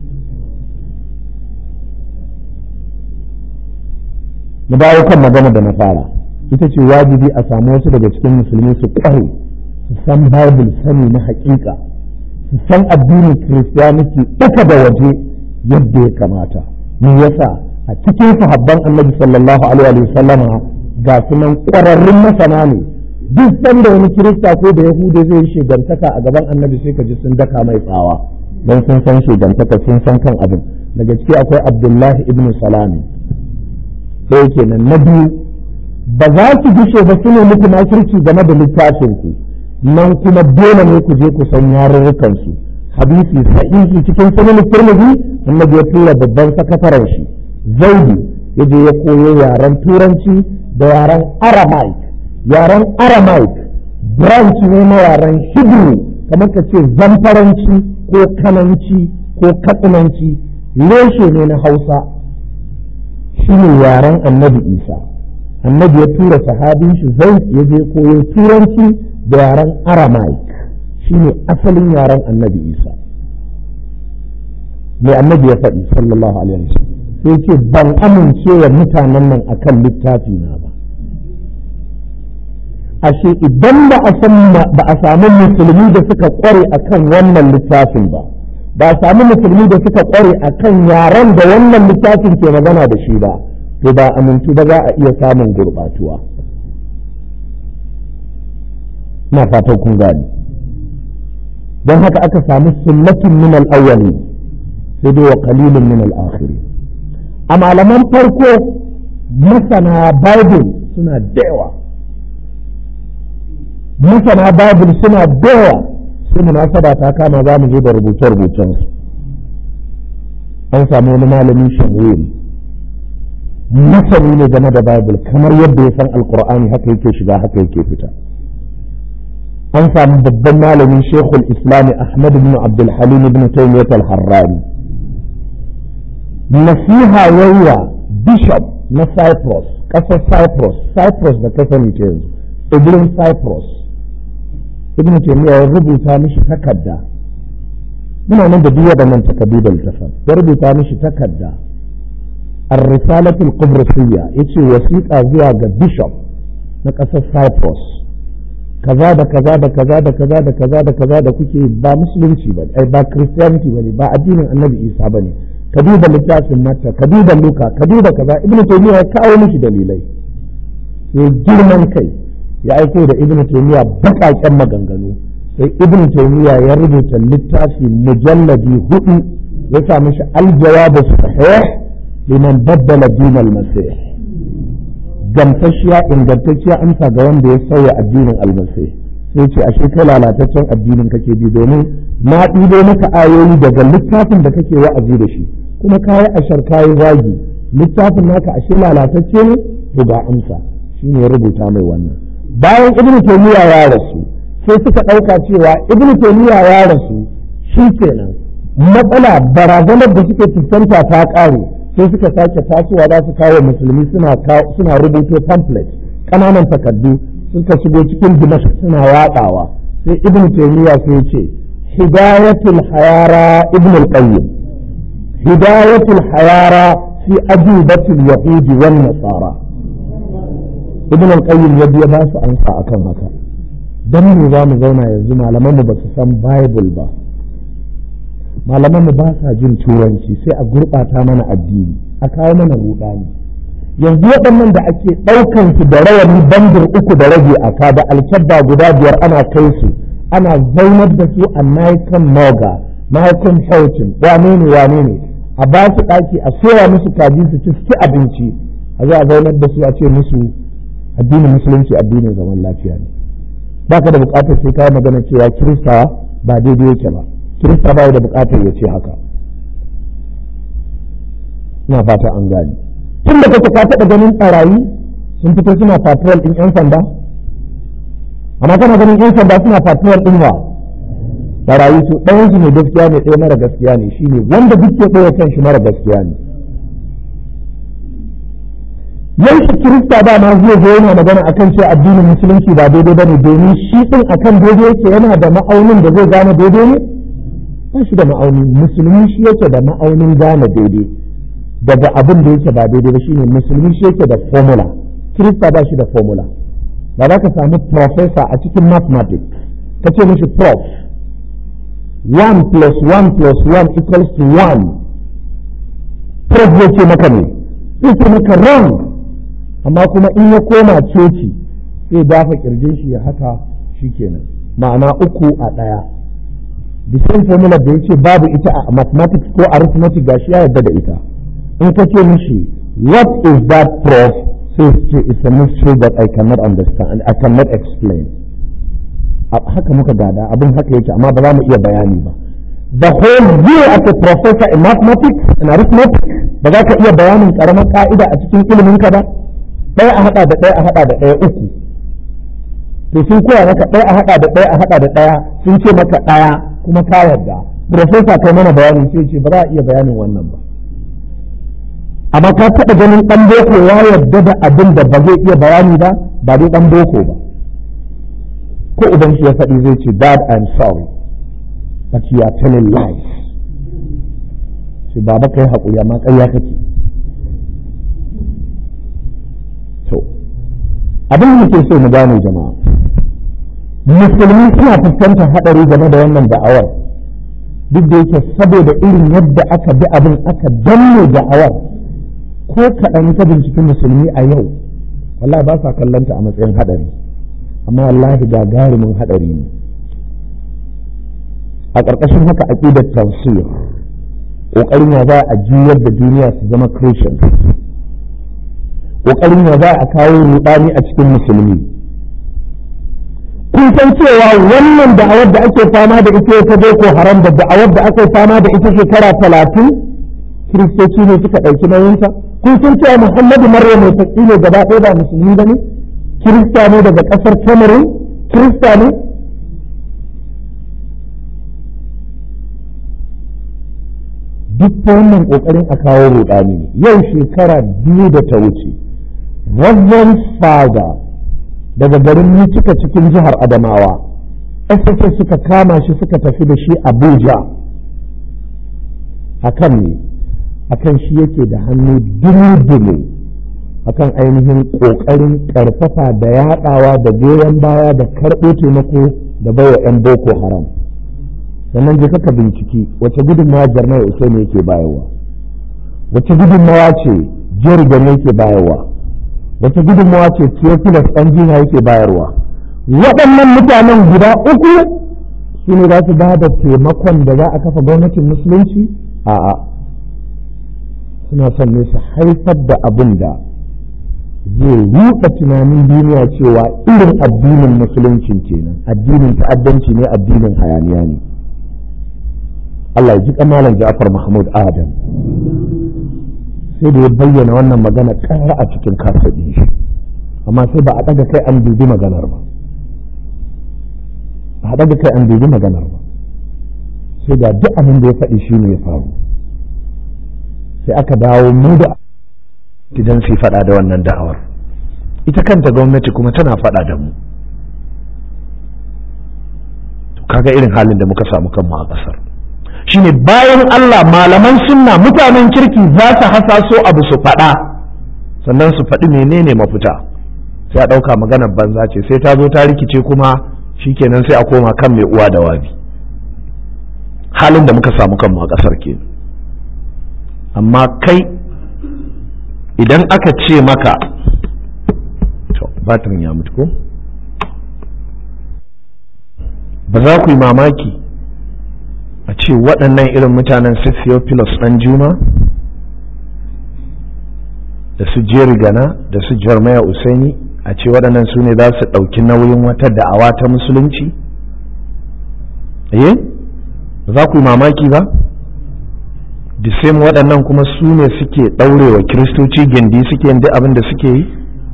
S1: mu dawo kan magana da na fara, ita ce wajibi a samu wasu daga cikin musulmi su ƙware, su san Bible sani na haƙiƙa, su san addinin Kiristiyaniti duka da waje yadda ya kamata. me yasa a cikin sahabban Annabi sallallahu alaihi wa sallama ga su nan ƙwararrun masana ne. duk sanda wani Kirista ko da Yahude zai yi shegantaka a gaban Annabi sai ka ji sun daka mai tsawa, don sun san shegantaka, sun san kan abin. daga ciki akwai Abdullahi ibn Salami. sai kenan na biyu, ba za su gishe ba su ne muku makirci game da littafinku, nan kuma dole ne ku je ku san yarurrukansu. hadisi sahihi cikin sunan Tirmidhi, Annabi ya tura babban sakataren shi Zaidi ya je ya koyo yaren Turanci da yaren Aramaic. yaren Aramaic branch ne na yaren Hebrew, kamar ka ce Zamfaranci ko Kananci ko Katsinanci, reshe ne na Hausa. shi ne yaren Annabi Isa. Annabi ya tura sahabin shi Zaid ya je koyo Turanci da yaren Aramaic, shi ne asalin yaren Annabi Isa. mai Annabi ya faɗi sallallahu alaihi wasallam, sai ce ban amince wa mutanen nan akan littafi na ba. ashe idan ba a san ba a samu musulmi da suka kware akan wannan littafin ba ba a samu musulmi da suka kware akan yaren da wannan littafin ke magana da shi ba, to ba amintu ba za a iya samun gurbatuwa. na fatan kun gani. don haka aka samu sunnatun min al-awwali sai dai wa qalilun min al-akhirin. a malaman farko masana Bible suna da yawa, masana Bible suna da yawa, sai munasaba ta kama za mu je da rubuce-rubucen su. an samu wani malami Shamwil masani ne game da Bible kamar yadda ya san alkur'ani haka yake shiga haka yake fita. an samu babban malamin shekul islami ahmad ibn abdul halim ibn taymiyyah al-harrani nasiha yawa bishop na Cyprus, ƙasar Cyprus, Cyprus da kasar ce yanzu, tsibirin Cyprus. Ibn Taymiyyah ya rubuta mishi takarda, muna nan da duk waɗannan takardu da littafin, ya rubuta mishi takarda, Ar-Risalatul Qubrusiyya, yace wasiƙa zuwa ga bishop na ƙasar Cyprus, kaza da kaza da kaza da kaza da kaza da kaza da kuke ba musulunci ba, ai ba Christianity bane, ba addinin Annabi Isa bane. ka duba littafin mata ka duba luka ka duba kaza ibnu taymiya ya kawo miki dalilai sai girman kai ya aiko da ibnu taymiya bakaken maganganu sai ibnu taymiya ya rubuta littafi mujalladi hudu ya sa mishi al-jawab sahih liman baddala din al-masih gamsashiya ingantacciya amsa ga wanda ya sauya addinin al-masih sai ce ashe kai lalataccen addinin kake bi domin na ɗibo maka ayoyi daga littafin da kake wa'azi da shi kuma kayi ashar kayi zagi littafin naka ashe lalatacce ne to ga amsa shine ya rubuta mai wannan bayan ibnu taymiya ya rasu sai suka ɗauka cewa ibnu taymiya ya rasu shikenan matsala barazanar da suke fuskanta ta ƙare sai suka sake tasowa za su kawo musulmi suna suna rubuto pamphlet ƙananan takardu suka shigo cikin Dimashq suna yaɗawa sai ibnu taymiya sai ce hidayatul hayara ibnu al-qayyim hidayatul hayara fi ajibatil yahudi wan nasara ibnu al-qayyim ya biya ba su ansa akan haka dan mu za mu zauna yanzu malaman mu ba su san bible ba malaman mu ba sa jin turanci sai a gurɓata mana addini a kawo mana rudani yanzu waɗannan da ake ɗaukan su da rawani bandir uku da rage a ka da alkyabba guda biyar ana kai su ana zaunar da su a Nikon Noga Nikon Hilton wane ne wane ne a ba su ɗaki a soya musu kaji su ci su abinci a za a zaunar da su a ce musu addinin musulunci addinin zaman lafiya ne ba ka da buƙatar sai ka magana cewa kirista ba daidai yake ba kirista ba da buƙatar ya ce haka ina fata an gani tun da kake ka taɓa ganin ɓarayi sun fito suna patrol ɗin 'yan sanda amma kana ganin 'yan sanda suna patrol ɗin wa ɓarayi su ɗayan su ne gaskiya ne ɗaya mara gaskiya ne shi ne wanda duk ke ɗaya kan shi mara gaskiya ne yanzu kirista ba ma zai zo yana magana akan cewa addinin musulunci ba daidai ba ne domin shi ɗin akan daidai yake yana da ma'aunin da zai gane daidai ne ba shi da ma'auni musulmi shi yake da ma'aunin gane daidai daga abin da yake ba daidai ba shine musulmi shi yake da formula kirista ba shi da formula ba za ka samu professor a cikin mathematics ka ce mishi prof one plus one plus one equals to one prof zai ce maka ne zai ce maka wrong amma kuma in ya koma coci sai dafa kirjin shi ya haka shikenan ma'ana uku a ɗaya the same formula da yake babu ita a mathematics ko arithmetic gashi ya yarda da ita in ka ce mishi what is that prof sai ce it's a mystery that I cannot understand I cannot explain haka muka gada abin haka yake amma ba za mu iya bayani ba the whole year as a professor in mathematics and arithmetic ba za ka iya bayanin karamar ka'ida a cikin ilimin ka ba ɗaya a haɗa da ɗaya a haɗa da ɗaya uku to sun koya maka ɗaya a haɗa da ɗaya a haɗa da ɗaya sun ce maka ɗaya kuma ka yarda professor kai mana bayanin sai ce ba za a iya bayanin wannan ba amma ka taɓa ganin ɗan boko ya yarda da abin da ba zai iya bayani ba ba dai ɗan boko ba ko idan shi ya faɗi zai ce dad I'm sorry but you are telling lies shi baba kai haƙuri amma ƙarya kake to abin da muke so mu gane jama'a musulmi suna fuskantar haɗari game da wannan da'awar duk da yake saboda irin yadda aka bi abin aka danne da'awar ko kaɗan ka binciken musulmi a yau wallahi ba sa kallanta a matsayin haɗari amma wallahi gagarumin haɗari ne a ƙarƙashin haka aƙidar tafsir ƙoƙarin ya za a juyar da duniya su zama christian ƙoƙarin ya za a kawo ruɗani a cikin musulmi kun san cewa wannan da'awar da ake fama da ita ta boko haram da da'awar da ake fama da ita shekara talatin kiristoci ne suka ɗauki nauyinta kun san cewa Muhammadu Maryam mai taƙi ne gaba ɗaya ba musulmi ba ne, kirista ne daga ƙasar Cameroon, kirista ne. Duk ta wannan ƙoƙarin a kawo ruɗani ne. Yau shekara biyu da ta wuce, Reverend Father daga garin Micika cikin jihar Adamawa, S S S suka kama shi suka tafi da shi Abuja. Akan ne, akan shi yake da hannu dumu-dumu akan ainihin ƙoƙarin ƙarfafa da yaɗawa da goyon baya da karɓo taimako da baiwa 'yan Boko Haram. Sannan je kaka binciki wace gudunmawa Jarmai Usaini yake bayarwa, wace gudunmawa ce Jerigan yake bayarwa, wace gudunmawa ce Theophilus Ɗanjina yake bayarwa. Waɗannan mutanen guda uku su ne za su ba da taimakon da za a kafa gwamnatin musulunci? A'a, suna son ne su haifar da abin da zai ruɗa tunanin duniya cewa irin addinin musuluncin kenan, addinin ta'addanci ne, addinin hayaniya ne. Allah ya ji kamalan Ja'far Mahmud Adam sai da ya bayyana wannan magana ƙara a cikin kasaɗin shi, amma sai ba a ɗaga kai an dubi maganar ba ba a ɗaga kai an dubi maganar ba sai da duk abin da ya faɗi shi ne ya faru. Sai aka dawo mu da idan su faɗa da wannan da'awar, ita kanta gwamnati kuma tana faɗa da mu. Kaga irin halin da muka samu kanmu a ƙasar shine bayan Allah malaman sunna mutanen kirki za su hasaso abu su faɗa sannan su faɗi menene mafita, sai a ɗauka maganar banza ce, sai ta zo ta rikice kuma shikenan sai a koma kan mai uwa da wabi. Halin da muka samu kanmu a ƙasar ke. Amma kai idan aka ce maka to batirin ya mutu ko ba za ku yi mamaki a ce waɗannan irin mutanen su Theophilus Ɗanjuma da su Jerigana da su Jarmaya Usaini a ce waɗannan su ne za su ɗauki nauyin wata da'awa ta musulunci? eh ba za ku yi mamaki ba? The same waɗannan kuma su ne suke ɗaurewa kiristoci gindi suke yin duk abin da suke yi?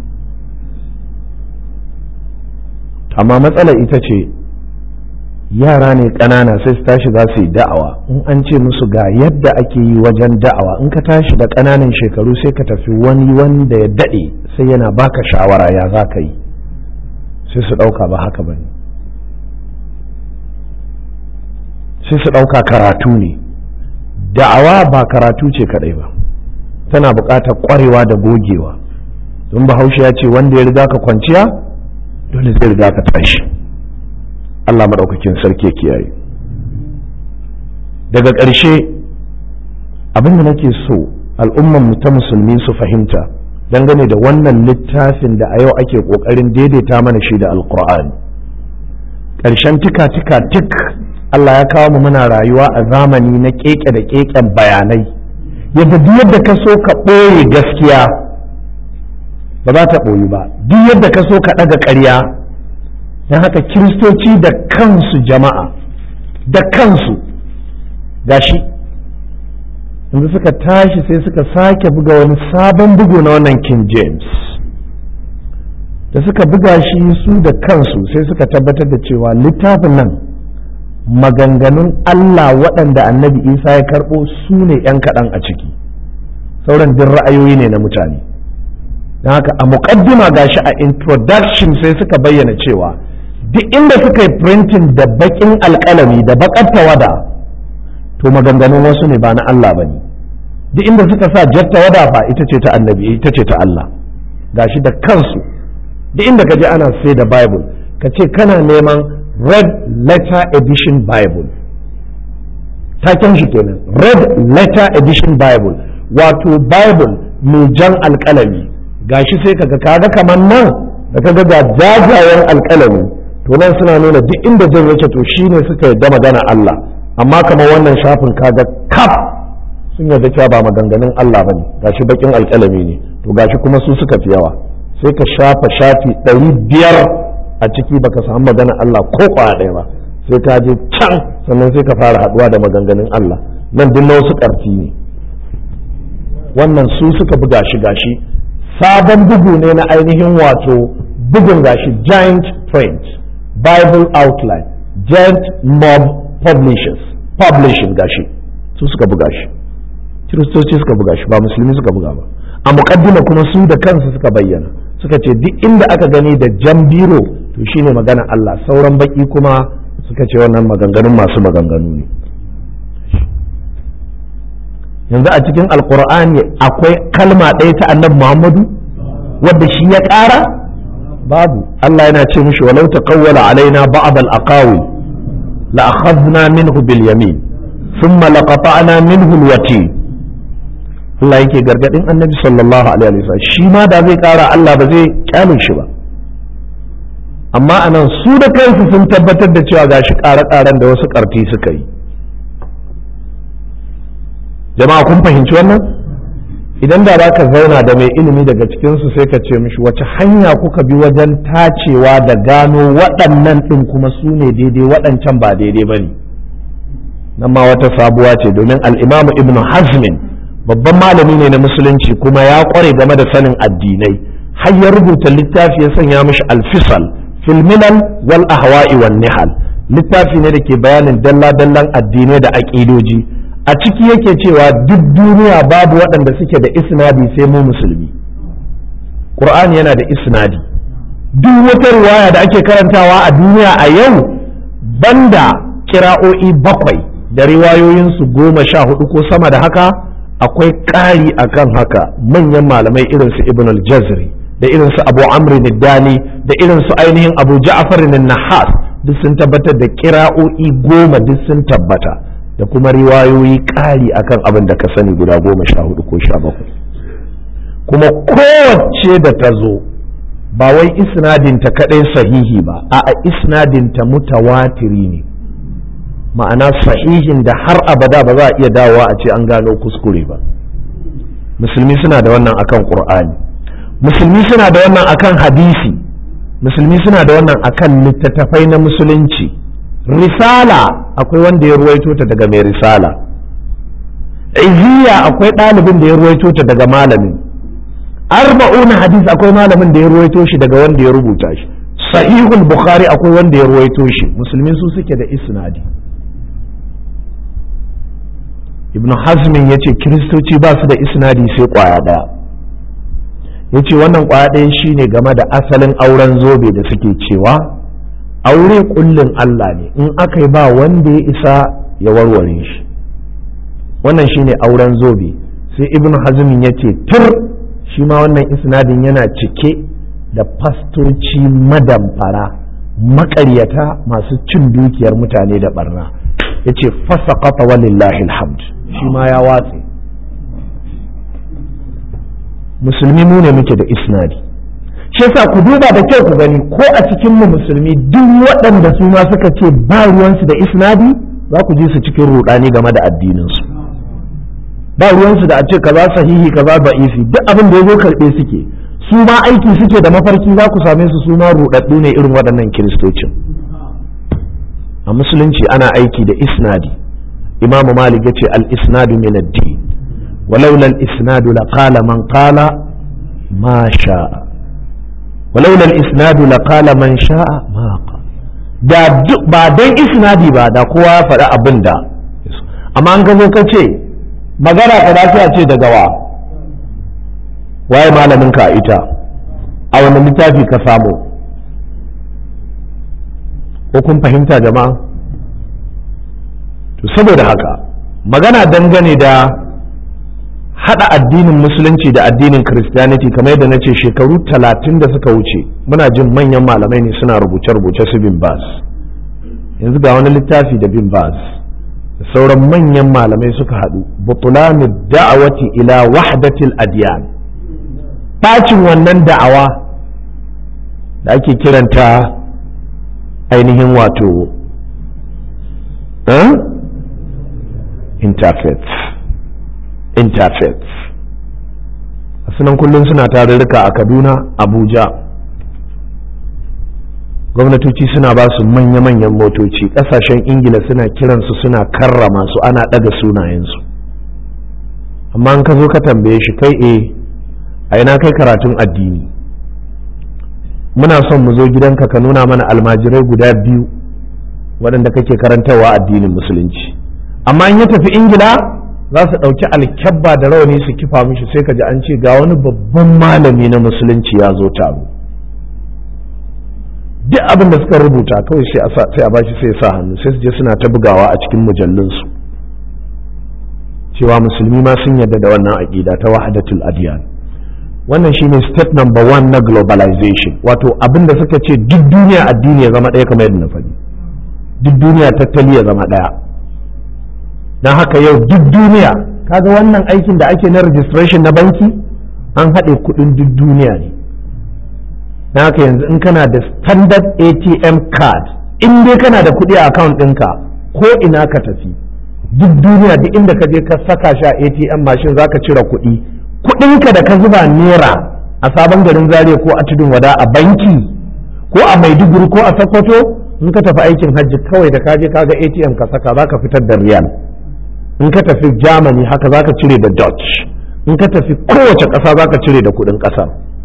S1: Amma matsalar ita ce yara ne ƙanana sai su tashi za su yi da'awa, in an ce musu ga yadda ake yi wajen da'awa, in ka tashi da ƙananan shekaru sai ka tafi wani wanda ya daɗe sai yana baka shawara ya za ka yi, sai su ɗauka ba haka ba ne, sai su ɗauka karatu ne. Da'awa ba karatu ce kaɗai ba, tana buƙatar ƙwarewa da gogewa, don Bahaushe ya ce wanda ya riga ka kwanciya dole zai riga ka tashi. Allah maɗaukakin sarki ya kiyaye. Daga ƙarshe abin da nake so al'umman mu ta musulmi su fahimta dangane da wannan littafin da a yau ake ƙoƙarin daidaita mana shi da alƙur'ani. Ƙarshen tika tika tik Allah ya kawo mu muna rayuwa a zamani na keke da keken bayanai, yadda duk yadda ka so ka ɓoye gaskiya ba za ta ɓoyi ba, duk yadda ka so ka ɗaga ƙarya. Don haka kiristoci da kansu jama'a da kansu gashi yanzu suka tashi sai suka sake buga wani sabon bugu na wannan King James, da suka buga shi su da kansu sai suka tabbatar da cewa littafin nan maganganun Allah waɗanda annabi Isa ya karɓo su ne ‘yan kaɗan a ciki, sauran duk ra'ayoyi ne na mutane. Don haka a muƙaddima gashi a introduction sai suka bayyana cewa duk inda suka yi printing da baƙin alƙalami da baƙar tawada to maganganun wasu ne ba na Allah ba ne, duk inda suka sa jar tawada ba ita ce ta annabi, ita ce ta Allah. Gashi da kansu duk inda ka je ana sai da Bible ka ce kana neman Red Letter Edition Bible, taken shi kenan Red Letter Edition Bible, wato Bible mai jan alƙalami. Gashi sai kaga kaga kamar nan da kaga ga jajayen alƙalami, to nan suna nuna duk inda jan yake to shine suka yarda magana Allah, amma kamar wannan shafin kaga kaf sun yarda cewa ba maganganun Allah bane, gashi bakin alƙalami ne, to gashi kuma su suka fi yawa. Sai ka shafa shafi ɗari biyar a ciki baka samu magana Allah ko kwaya ɗaya ba, sai ka je can sannan sai ka fara haɗuwa da maganganun Allah. Nan duk na wasu ƙarfi ne, wannan su suka buga shi gashi sabon bugu ne na ainihin wato bugun gashi giant print bible outline giant mob publishers publishing gashi su suka buga shi kiristoci suka buga shi ba musulmi suka buga ba a muqaddima kuma su da kansu suka bayyana suka ce duk inda aka gani da jan biro to shine magana Allah sauran baki kuma suka ce wannan maganganun masu maganganu ne yanzu a cikin alkur'ani akwai kalma ɗaya ta annabi Muhammadu wadda shi ya ƙara babu Allah yana ce mishi walau taqawwala alaina ba'd al-aqawi la akhadna minhu bil yamin thumma laqata'na minhu al-wati Allah yake gargadin annabi sallallahu alaihi wasallam shi ma da zai ƙara Allah ba zai kyale shi ba amma anan su da kansu sun tabbatar da cewa gashi ƙare-ƙaren da wasu ƙarti suka yi jama'a kun fahimci wannan idan da zaka zauna da mai ilimi daga cikinsu sai ka ce mishi wace hanya kuka bi wajen tacewa da gano waɗannan ɗin kuma su ne daidai waɗancan ba daidai ba ne nan ma wata sabuwa ce domin al'imamu ibn hazmin babban malami ne na musulunci kuma ya ƙware game da sanin addinai har ya rubuta littafi ya sanya mishi alfisal filminal wal ahwa'i wan nihal littafi ne da ke bayanin dalla-dallan addinai da aƙidoji a ciki yake cewa duk duniya babu waɗanda suke da isnadi sai mu musulmi Qur'ani yana da isnadi duk wata riwaya da ake karantawa a duniya a yau banda kira'o'i bakwai da riwayoyinsu goma sha hudu ko sama da haka akwai ƙari akan haka manyan malamai irin su Ibn al-Jazri da irin su Abu Amr ad-Dani da irin su ainihin Abu Ja'far an-Nahas duk sun tabbatar da kira'o'i goma duk sun tabbata da kuma riwayoyi ƙari akan abin da ka sani guda goma sha hudu ko sha bakwai kuma kowace da ta zo ba wai isnadinta kaɗai sahihi ba a isnadinta mutawatiri ne ma'ana sahihin da har abada ba za a iya dawowa a ce an gano kuskure ba musulmi suna da wannan akan qur'ani musulmi suna da wannan akan hadisi musulmi suna da wannan akan littattafai na musulunci risala akwai wanda ya ruwaito ta daga mai risala iziya akwai ɗalibin da ya ruwaito ta daga malamin arba'una hadis akwai malamin da ya ruwaito shi daga wanda ya rubuta shi sahihul bukhari akwai wanda ya ruwaito shi musulmi su suke da isnadi ibnu hazmin ya ce kiristoci ba su da isnadi sai kwaya ɗaya ya ce wannan kwaya ɗaya shine game da asalin auren zobe da suke cewa aure kullin Allah ne in aka yi ba wanda ya isa ya warware shi wannan shine auren zobe sai ibnu hazmin ya ce tur shi ma wannan isnadin yana cike da fastoci madamfara maƙaryata masu cin dukiyar mutane da barna ya ce fasaqata walillahi alhamd shi ma ya watse musulmi mu ne muke da isnadi shi yasa ku duba da kyau ku gani ko a cikin mu musulmi duk waɗanda su ma suka ce ba ruwansu da isnadi za ku ji su cikin rudani game da addinin su ba ruwansu da a ce kaza sahihi kaza ba'ifi duk abin da yazo karbe suke su ma aiki suke da mafarki za ku same su su ma rudaddu ne irin waɗannan kiristocin a musulunci ana aiki da isnadi imam malik yace al isnadu min ad-din ولولا الإسناد لقال من قال ما شاء ولولا الإسناد لقال من شاء ما قال da ba dan isnadi ba da kowa ya faɗi abin da amma an gazo ka ce magana ka lafiya ce daga wa waye malamin ka ita a wani littafi ka samu ko kun fahimta jama'a to saboda haka magana dangane da hada addinin musulunci da addinin christianity kamar yadda na ce shekaru talatin da suka wuce muna jin manyan malamai ne suna rubuce-rubuce su bin baz yanzu ga wani littafi da bin baz da sauran manyan malamai suka haɗu butulanu da'awati ila wahdatil adyan bacin wannan da'awa da ake kiranta ainihin wato eh? interfaith interfaith sunan kullum suna tarurruka a Kaduna Abuja gwamnatoci suna ba su manya-manyan motoci ƙasashen Ingila suna kiransu suna karrama su ana ɗaga sunayensu amma in ka zo ka tambaye shi kai eh a ina kai karatun addini, muna son mu zo gidanka ka nuna mana almajirai guda biyu waɗanda kake karantarwa addinin musulunci. Amma in ya tafi Ingila za su ɗauki alkyabba da rawani su kifa mishi, sai ka ji an ce ga wani babban malami na musulunci ya zo taro. Duk abin da suka rubuta kawai sai a bashi sai ya sa hannu, sai su je suna ta bugawa a cikin mujallunsu cewa musulmi ma sun yarda da wannan aƙida ta wahdatul adiyan. Wannan shine step number one na globalization, wato abin da suka ce duk duniya addini ya zama ɗaya kamar yadda na faɗi, duk duniya tattali ya zama ɗaya. Don haka yau duk duniya kaga wannan aikin da ake na registration na banki an haɗe kuɗin duk duniya ne. Don haka yanzu in kana da standard A T M card, in dai kana da kuɗi a account ɗinka ko ina ka tafi duk duniya, duk inda ka je ka saka shi a A T M machine zaka cire kuɗi, kuɗinka da ka zuba naira a sabon garin Zaria ko a tudun wada a banki ko a Maiduguri ko a Sokoto, in ka tafi aikin hajji kawai da ka je kaga A T M ka saka zaka fitar da riyal. In ka tafi Germany haka zaka cire da Dutch, in ka tafi kowace ƙasa zaka cire da kuɗin ƙasar.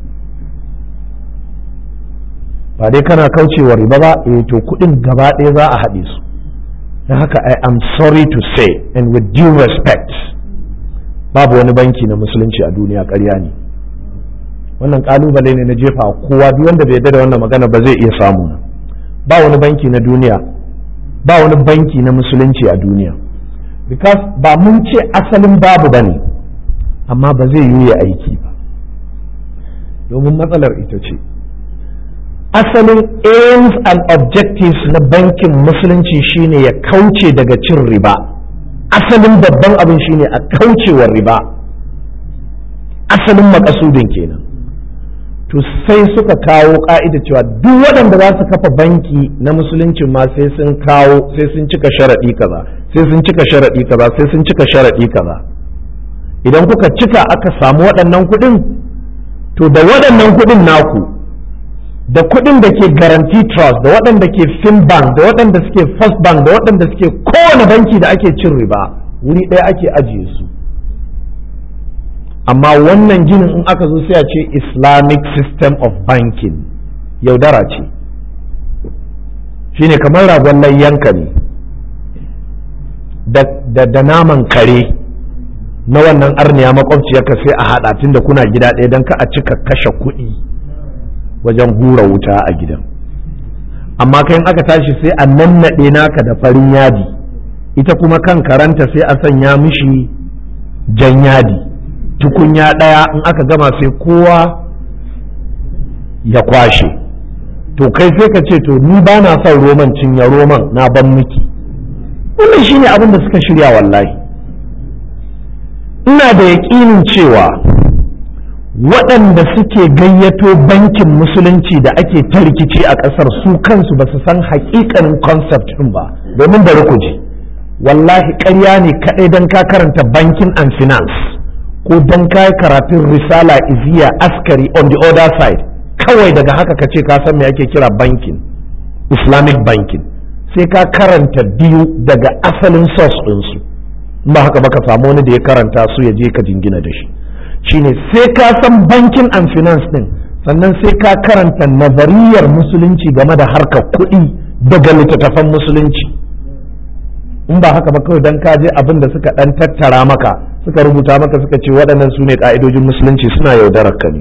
S1: Ba dai kana kaucewa riba ba, eh to kuɗin gaba ɗaya za a haɗe su. Don haka I am sorry to say and with due respect, babu wani banki na musulunci a duniya, ƙarya ne. Wannan ƙalubale ne na jefa kowa, duk wanda bai yarda da wannan magana ba zai iya samu na. Ba wani banki na duniya, ba wani banki na musulunci a duniya, because ba mun ce asalin babu bane, amma ba zai yi aiki ba. Domin matsalar ita ce asalin aims and objectives na bankin musulunci shine ya kauce daga cin riba. Asalin babban abin shine a kaucewa riba, asalin makasudin kenan. To sai suka kawo ka'ida cewa duk waɗanda za su kafa banki na musulunci ma sai sun kawo sai sun cika sharaɗi kaza, sai sun cika sharaɗi kaza, sai sun cika sharaɗi kaza. Idan kuka cika aka samu waɗannan kuɗin, to da waɗannan kuɗin naku da kuɗin da ke guarantee trust da waɗanda ke finbank da waɗanda suke first bank da waɗanda suke kowane banki da ake cin riba wuri ɗaya ake ajiye su. Amma wannan ginin in aka zo sai a ce Islamic system of banking, yaudara ce. Shine kamar ragon layyanka ne da, da, da naman kare na wannan arniya makwabciyarka sai a haɗa tun da kuna gida ɗaya don ka a cika kashe kuɗi wajen hura wuta a gidan. Amma kai aka tashi sai a nannaɗe naka da farin yadi, ita kuma kan karanta sai a sanya mishi jan yadi, tukunya ɗaya in aka gama sai kowa ya kwashe. To kai sai ka ce to ni ba na son roman, cinye roman na ban miki. Wannan shine abin da suka shirya. Wallahi ina da yaƙinin cewa waɗanda suke gayyato bankin musulunci da ake ta rikici a ƙasar su kansu ba su san haƙiƙanin concept ɗin ba. Domin bari ku ji, wallahi ƙarya ne kaɗai don ka karanta banking and finance ko don ka karatun risala iziya askari on the other side, kawai daga haka ka ce ka san me ake kira banking, Islamic banking, sai ka karanta biyu daga asalin source ɗinsu. Ba haka ba ka samu wani da ya karanta su ya je ka jingina da shi. Shine sai ka san banking and finance din, sannan sai ka karanta nazariyar musulunci game da harkar kuɗi daga littattafan musulunci. In ba haka ba kawai dan ka je abin da suka dan tattara maka suka rubuta maka suka ce waɗannan su ne ka'idojin musulunci, suna yaudarar ka ne.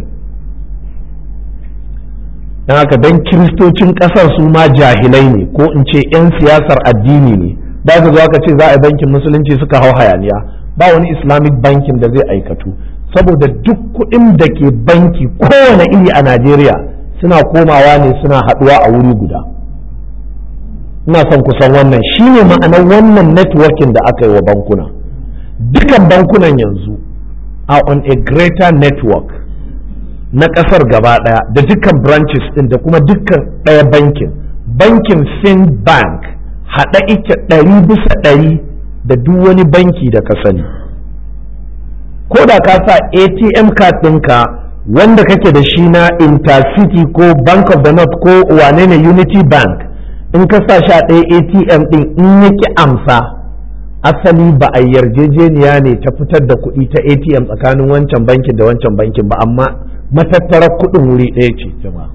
S1: Dan haka dan kiristocin ƙasar su ma jahilai ne, ko in ce 'yan siyasar addini ne, ba ka zo aka ce za a yi bankin musulunci suka hau hayaniya. Ba wani Islamic banking da zai aikatu, saboda duk kuɗin da ke banki kowane iri a Najeriya suna komawa ne suna haɗuwa a wuri guda. Ina son kusan wannan shine ma'anar wannan networking da aka yi wa bankuna. Dukan bankunan yanzu are on a greater network na ƙasar gaba ɗaya da dukkan branches ɗin da kuma dukkan ɗaya bankin. Bankin Finbank haɗa ike ɗari bisa ɗari da duk wani banki da ka sani. Ko da ka sa A T M card ɗinka wanda kake da shi na Intercity ko Bank of the North ko wane ne Unity Bank, in ka sa shi a ɗaya A T M ɗin in yaki amsa asali ba a yarjejeniya ne ta fitar da kuɗi ta A T M tsakanin wancan bankin da wancan bankin ba, amma matattarar kuɗin wuri ɗaya ce jama'a.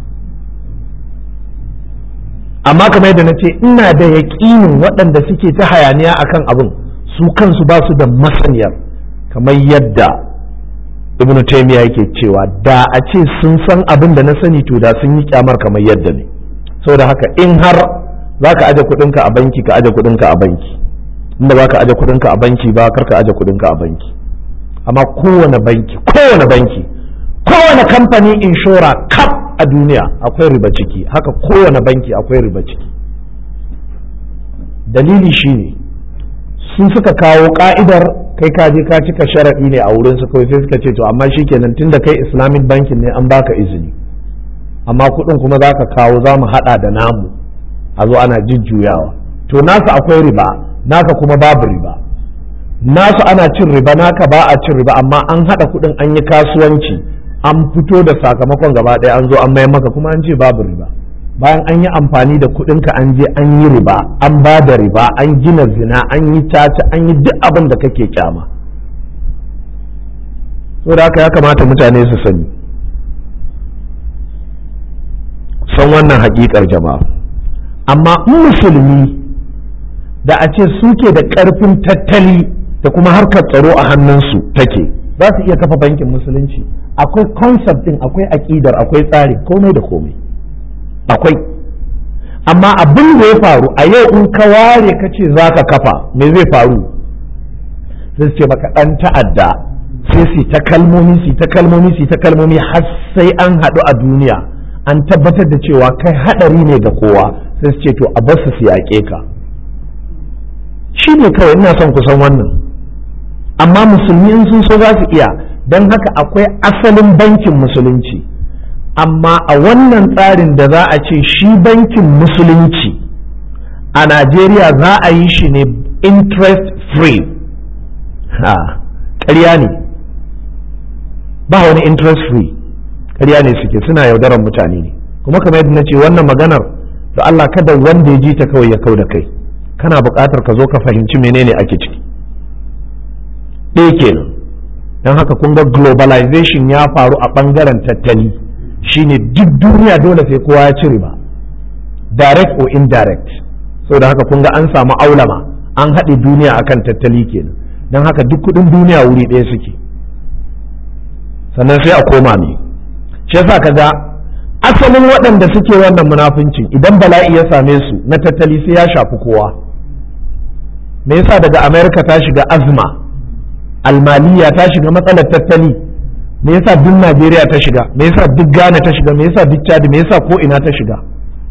S1: amma kamar yadda na ce ina da yaƙinin waɗanda suke ta hayaniya akan abin su kansu ba su da masaniyar, kamar yadda ibnu taymiya yake cewa da a ce sun san abin da na sani to da sun yi kyamar kamar yadda ne. saboda haka in har za ka aje kuɗinka a banki ka aje kuɗinka a banki, inda ba ka aje kuɗinka a banki ba kar ka aje kuɗinka a banki. amma kowane banki kowane banki kowane kamfani inshora kaf a duniya akwai riba ciki, haka kowane banki akwai riba ciki. dalili shine sun suka kawo ka'idar kai ka je ka cika sharaɗi ne a wurin su kawai sai suka ce to amma shikenan tunda kai islamic bankin ne an baka izini, amma kuɗin kuma za ka kawo za mu haɗa da namu a zo ana jujjuyawa. to nasu akwai riba naka kuma babu riba, nasu ana cin riba naka ba a cin riba, amma an haɗa kuɗin an yi kasuwanci an fito da sakamakon gaba ɗaya an zo an mayar maka kuma an ce babu riba, bayan an yi amfani da kuɗinka an je an yi riba an ba da riba an gina zina an yi caca an yi duk abin da kake kyama. saboda haka ya kamata mutane su sani san wannan haƙiƙar jama'a. amma musulmi da a ce suke da ƙarfin tattali da kuma harkar tsaro a hannunsu take za su iya kafa bankin musulunci. akwai concept din, akwai aƙidar, akwai tsari, komai da komai akwai. amma abin da ya faru a yau in ka ware ka ce za ka kafa me zai faru? sai su ce maka ɗan ta'adda, sai su ta kalmomi su ta kalmomi su ta kalmomi har sai an haɗu a duniya an tabbatar da cewa kai haɗari ne ga kowa, sai su ce to a bar su su yaƙe ka. shi ne kawai ina son kusan wannan. amma musulmi in sun so za su iya, don haka akwai asalin bankin musulunci. amma a wannan tsarin da za a ce shi bankin musulunci a Najeriya za a yi shi ne interest free, ha ƙarya ne, ba wani interest free, ƙarya ne suke, suna yaudarar mutane ne. kuma kamar yadda na ce wannan maganar da Allah kada wanda ya ji ta kawai ya kau da kai, kana buƙatar ka zo ka fahimci menene ake ciki. ɗaya kenan. don haka kun ga globalization ya faru a ɓangaren tattali, shine duk duniya dole sai kowa ya ci riba, direct or indirect. saboda haka kun ga an samu aulama, an haɗe duniya akan tattali kenan. don haka duk kuɗin duniya wuri ɗaya suke, sannan sai a koma ne. shi yasa ka ga asalin waɗanda suke wannan munafincin idan bala'i ya same su na tattali sai ya shafi kowa. me yasa daga America ta shiga azma almaliya, ta shiga matsalar tattali, me yasa duk Najeriya ta shiga, me yasa duk Ghana ta shiga, me yasa duk Chad, me yasa ko ina ta shiga?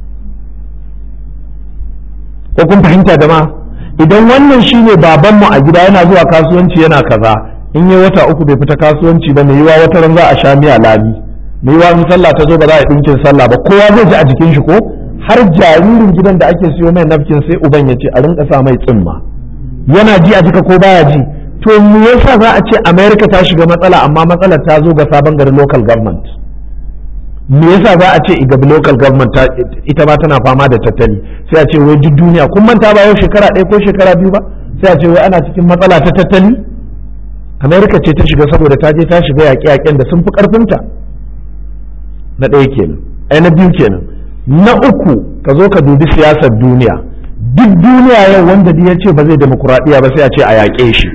S1: ko kun fahimta jama'a? idan wannan shine babanmu a gida yana zuwa kasuwanci yana kaza, in yi wata uku bai fita kasuwanci ba, mai yiwa wata ran za a sha miya lami, mai yiwa in sallah ta zo ba za a yi dinkin sallah ba, kowa zai ji a jikin shi ko? har jaririn gidan da ake siyo mai nafkin sai uban ya ce a rinka sa mai tsimma, yana ji a jika ko baya ji? to me yasa za a ce America ta shiga matsala amma matsalar ta zo ga sabon garin local government? me yasa za a ce igabi local government ta, ita ma tana fama da tattali, sai a ce wai duk duniya kun manta ba yau shekara ɗaya ko shekara biyu ba, sai a ce wai ana cikin matsala ta tattali? America ce ta shiga saboda ta je ta shiga yaƙe-yaƙen da sun fi ƙarfinta. na ɗaya kenan. ai na biyu kenan. na uku ka zo ka dubi siyasar duniya, duk duniya yau wanda ya ce ba zai demokuraɗiyya ba sai a ce a yaƙe shi.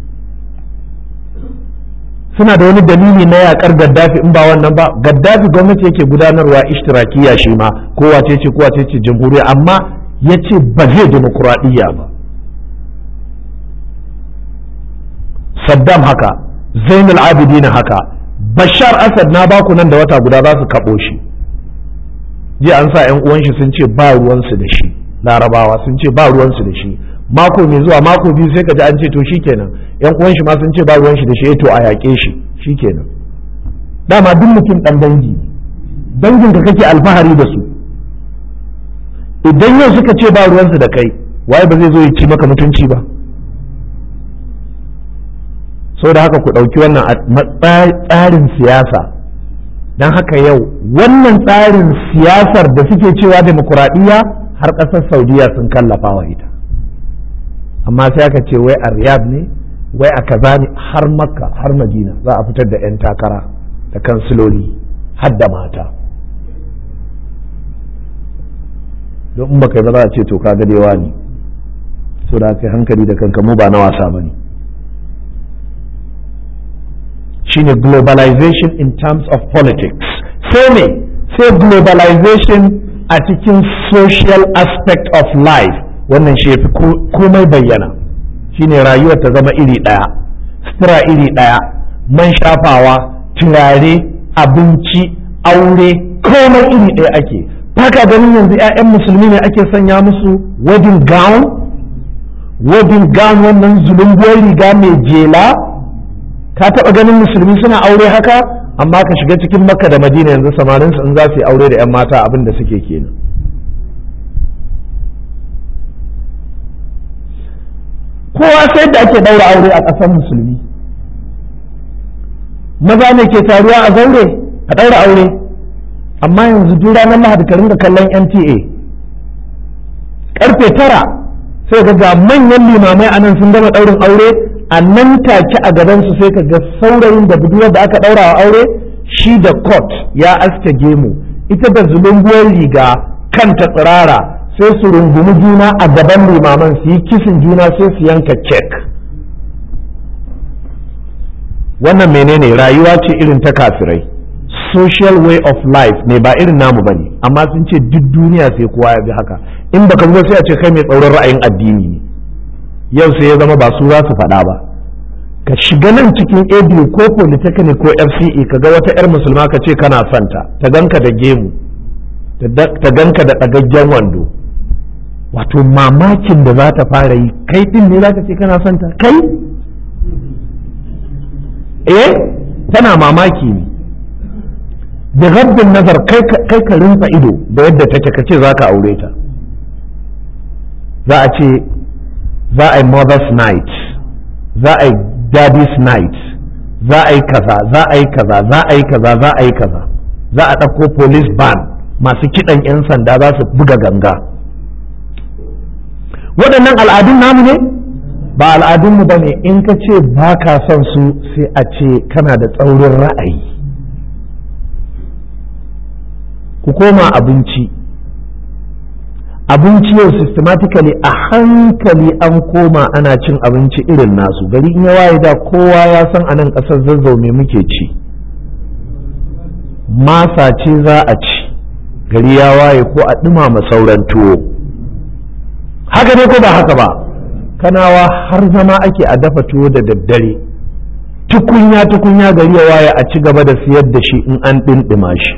S1: suna da wani dalili na yakar Gaddafi in ba wannan ba? Gaddafi gwamnati yake gudanarwa ishtirakiya shi ma, ko wace ce ko wace ce jamhuriya, amma ya ce ba zai demokuraɗiyya ba. Saddam haka, Zainul Abidin haka, Bashar Assad na baku nan da wata guda za su kaɓo shi. Jiya an sa 'yan uwan shi sun ce ba ruwansu da shi, Larabawa sun ce ba ruwansu da shi. mako mai zuwa mako biyu sai ka ji an ce to shikenan yan uwan shi ma sun ce ba ruwan shi da shi to a yaƙe shi shikenan. dama duk mutum dan dangi, dangin ka kake alfahari da su, idan yau suka ce ba ruwansu da kai waye ba zai zo ya ci maka mutunci ba? saboda haka ku ɗauki wannan tsarin siyasa. don haka yau wannan tsarin siyasar da suke cewa demokuraɗiyya har ƙasar Saudiya sun kallafa wa ita. amma sai aka ce wai a Riyadh ne wai a kaza ne, har Makka har Madina za a fitar da 'yan takara da kansiloli har da mata. don in baka yi ba za a ce to ka gadewa ne, so da kai hankali da kanka, mu ba na wasa ba ne. shine globalization in terms of politics. sai ne sai globalization a cikin social aspect of life, wannan shi yafi komai bayyana. shine rayuwar ta zama iri ɗaya, sutura iri ɗaya, man shafawa, turare, abinci, aure, komai iri ɗaya ake. haka ganin yanzu 'ya'yan musulmi ne ake sanya musu wedding gown wedding gown wannan zulumbuwar riga mai jela. ka taɓa ganin musulmi suna aure haka? amma ka shiga cikin Makka da Madina yanzu samarin su in za su yi aure da 'yan mata abin da suke kenan. kowa sai da ake ɗaura aure a ƙasar musulmi, maza ne ke taruwa a zaure a ɗaura aure, amma yanzu duk ranar Lahadi ka ringa kallon N T A karfe tara sai ga ga manyan limamai a nan sun gama ɗaurin aure, a nan take a gabansu sai ka ga saurayin da budurwar da aka ɗaura wa aure shi da coat ya aske gemu, ita da zulumbuwar riga kanta tsirara, sai su rungumi juna a gaban limaman su yi kisin juna sai su yanka cek. wannan menene rayuwa ce irin ta kafirai, social way of life ne, ba irin namu bane, amma sun ce duk duniya sai kowa ya bi haka. in baka zo sai a ce kai mai tsaurin ra'ayin addini ne. yau sai ya zama ba su za su faɗa ba. ka shiga nan cikin A B U ko Polytechnic ko F C E ka ga wata 'yar musulma ka ce kana santa, ta ganka da gemu, ta ganka da ɗagaggen wando, wato mamakin da za ta fara yi, kai din ne za ka ce kana santa kai? eh tana mamaki ne. da rabbin nazar kai ka rinsa ido da yadda take ka ce za ka aure ta. za a ce za a yi mother's night, za a yi daddy's night, za a yi kaza za a yi kaza za a yi kaza za a yi kaza za a ɗauko police band masu kiɗan 'yan sanda za su buga ganga. waɗannan al'adun namu ne ba al'adunmu ba ne. in ka ce ba ka son su sai a ce kana da tsaurin ra'ayi. ku koma abinci abinci yau systematically a hankali an koma ana cin abinci irin nasu. gari in ya waye da kowa ya san a nan ƙasar Zazzau me muke ci, masa ce za a ci. gari ya waye ko a ɗumama sauran tuwo. haka ne ko ba haka ba? kanawa har zama ake a dafa tuwo da daddare, tukunya tukunya gari ya waye a ci gaba da siyar da shi in an ɗinɗima shi.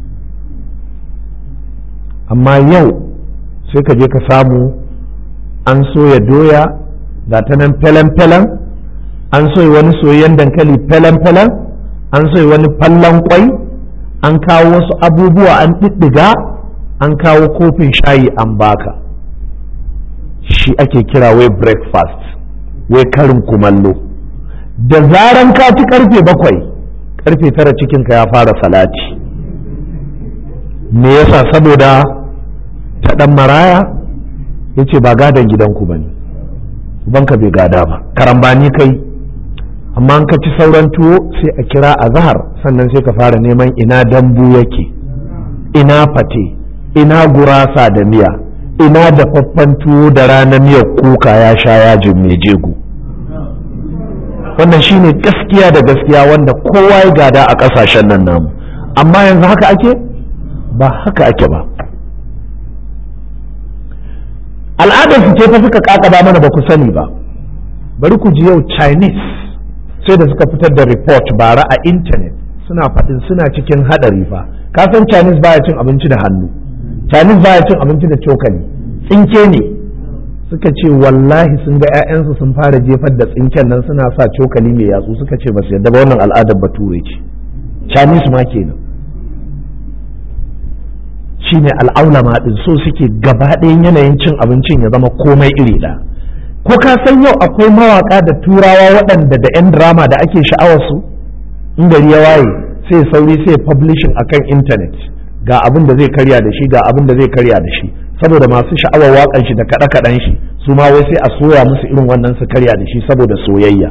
S1: amma yau sai ka je ka samu an soya doya ga ta nan felen-felen, an soya wani soyayyen dankali felen-felen, an soya wani fallon kwai, an kawo wasu abubuwa an ɗiɗɗiga, an kawo kofin shayi an baka. shi ake kira wai breakfast, wai karin kumallo. da zaran ka ci karfe bakwai karfe tara cikinka ya fara salati. me yasa? saboda ta ɗan maraya ya ce ba gadon gidanku ba ne, ubanka bai gada ba, karambani kai. amma an ka ci sauran tuwo sai a kira a zahar, sannan sai ka fara neman ina dambu yake, ina fate, ina gurasa da miya, ina dafaffen tuwo da rana miyar kuka ya sha yajin mai jego. wannan shine gaskiya da gaskiya wanda kowa ya gada a ƙasashen nan namu. amma yanzu haka ake? ba haka ake ba. al'adar su ce ta suka kakaba mana ba ku sani ba. bari ku ji yau Chinese sai da suka fitar da report bara a intanet suna faɗin suna cikin haɗari fa. ka san Chinese baya cin abinci da hannu, Chinese baya cin abinci da cokali, tsinke ne. suka ce wallahi sun ga 'ya'yansu sun fara jefar da tsinken nan suna sa cokali mai yatsu, suka ce ba su yadda ba, wannan al'adar bature ce. Chinese ma kenan shine al'aulama din, so suke gaba ɗayan yanayin cin abincin ya zama komai iri ɗaya. ko ka san yau akwai mawaka da turawa waɗanda da 'yan drama da ake sha'awarsu, in gari ya waye sai sauri sai publishing akan intanet, ga abin da zai karya da shi ga abin da zai karya da shi, saboda masu sha'awar waƙan shi da kaɗe-kaɗen shi su ma wai sai a soya musu irin wannan su karya da shi saboda soyayya.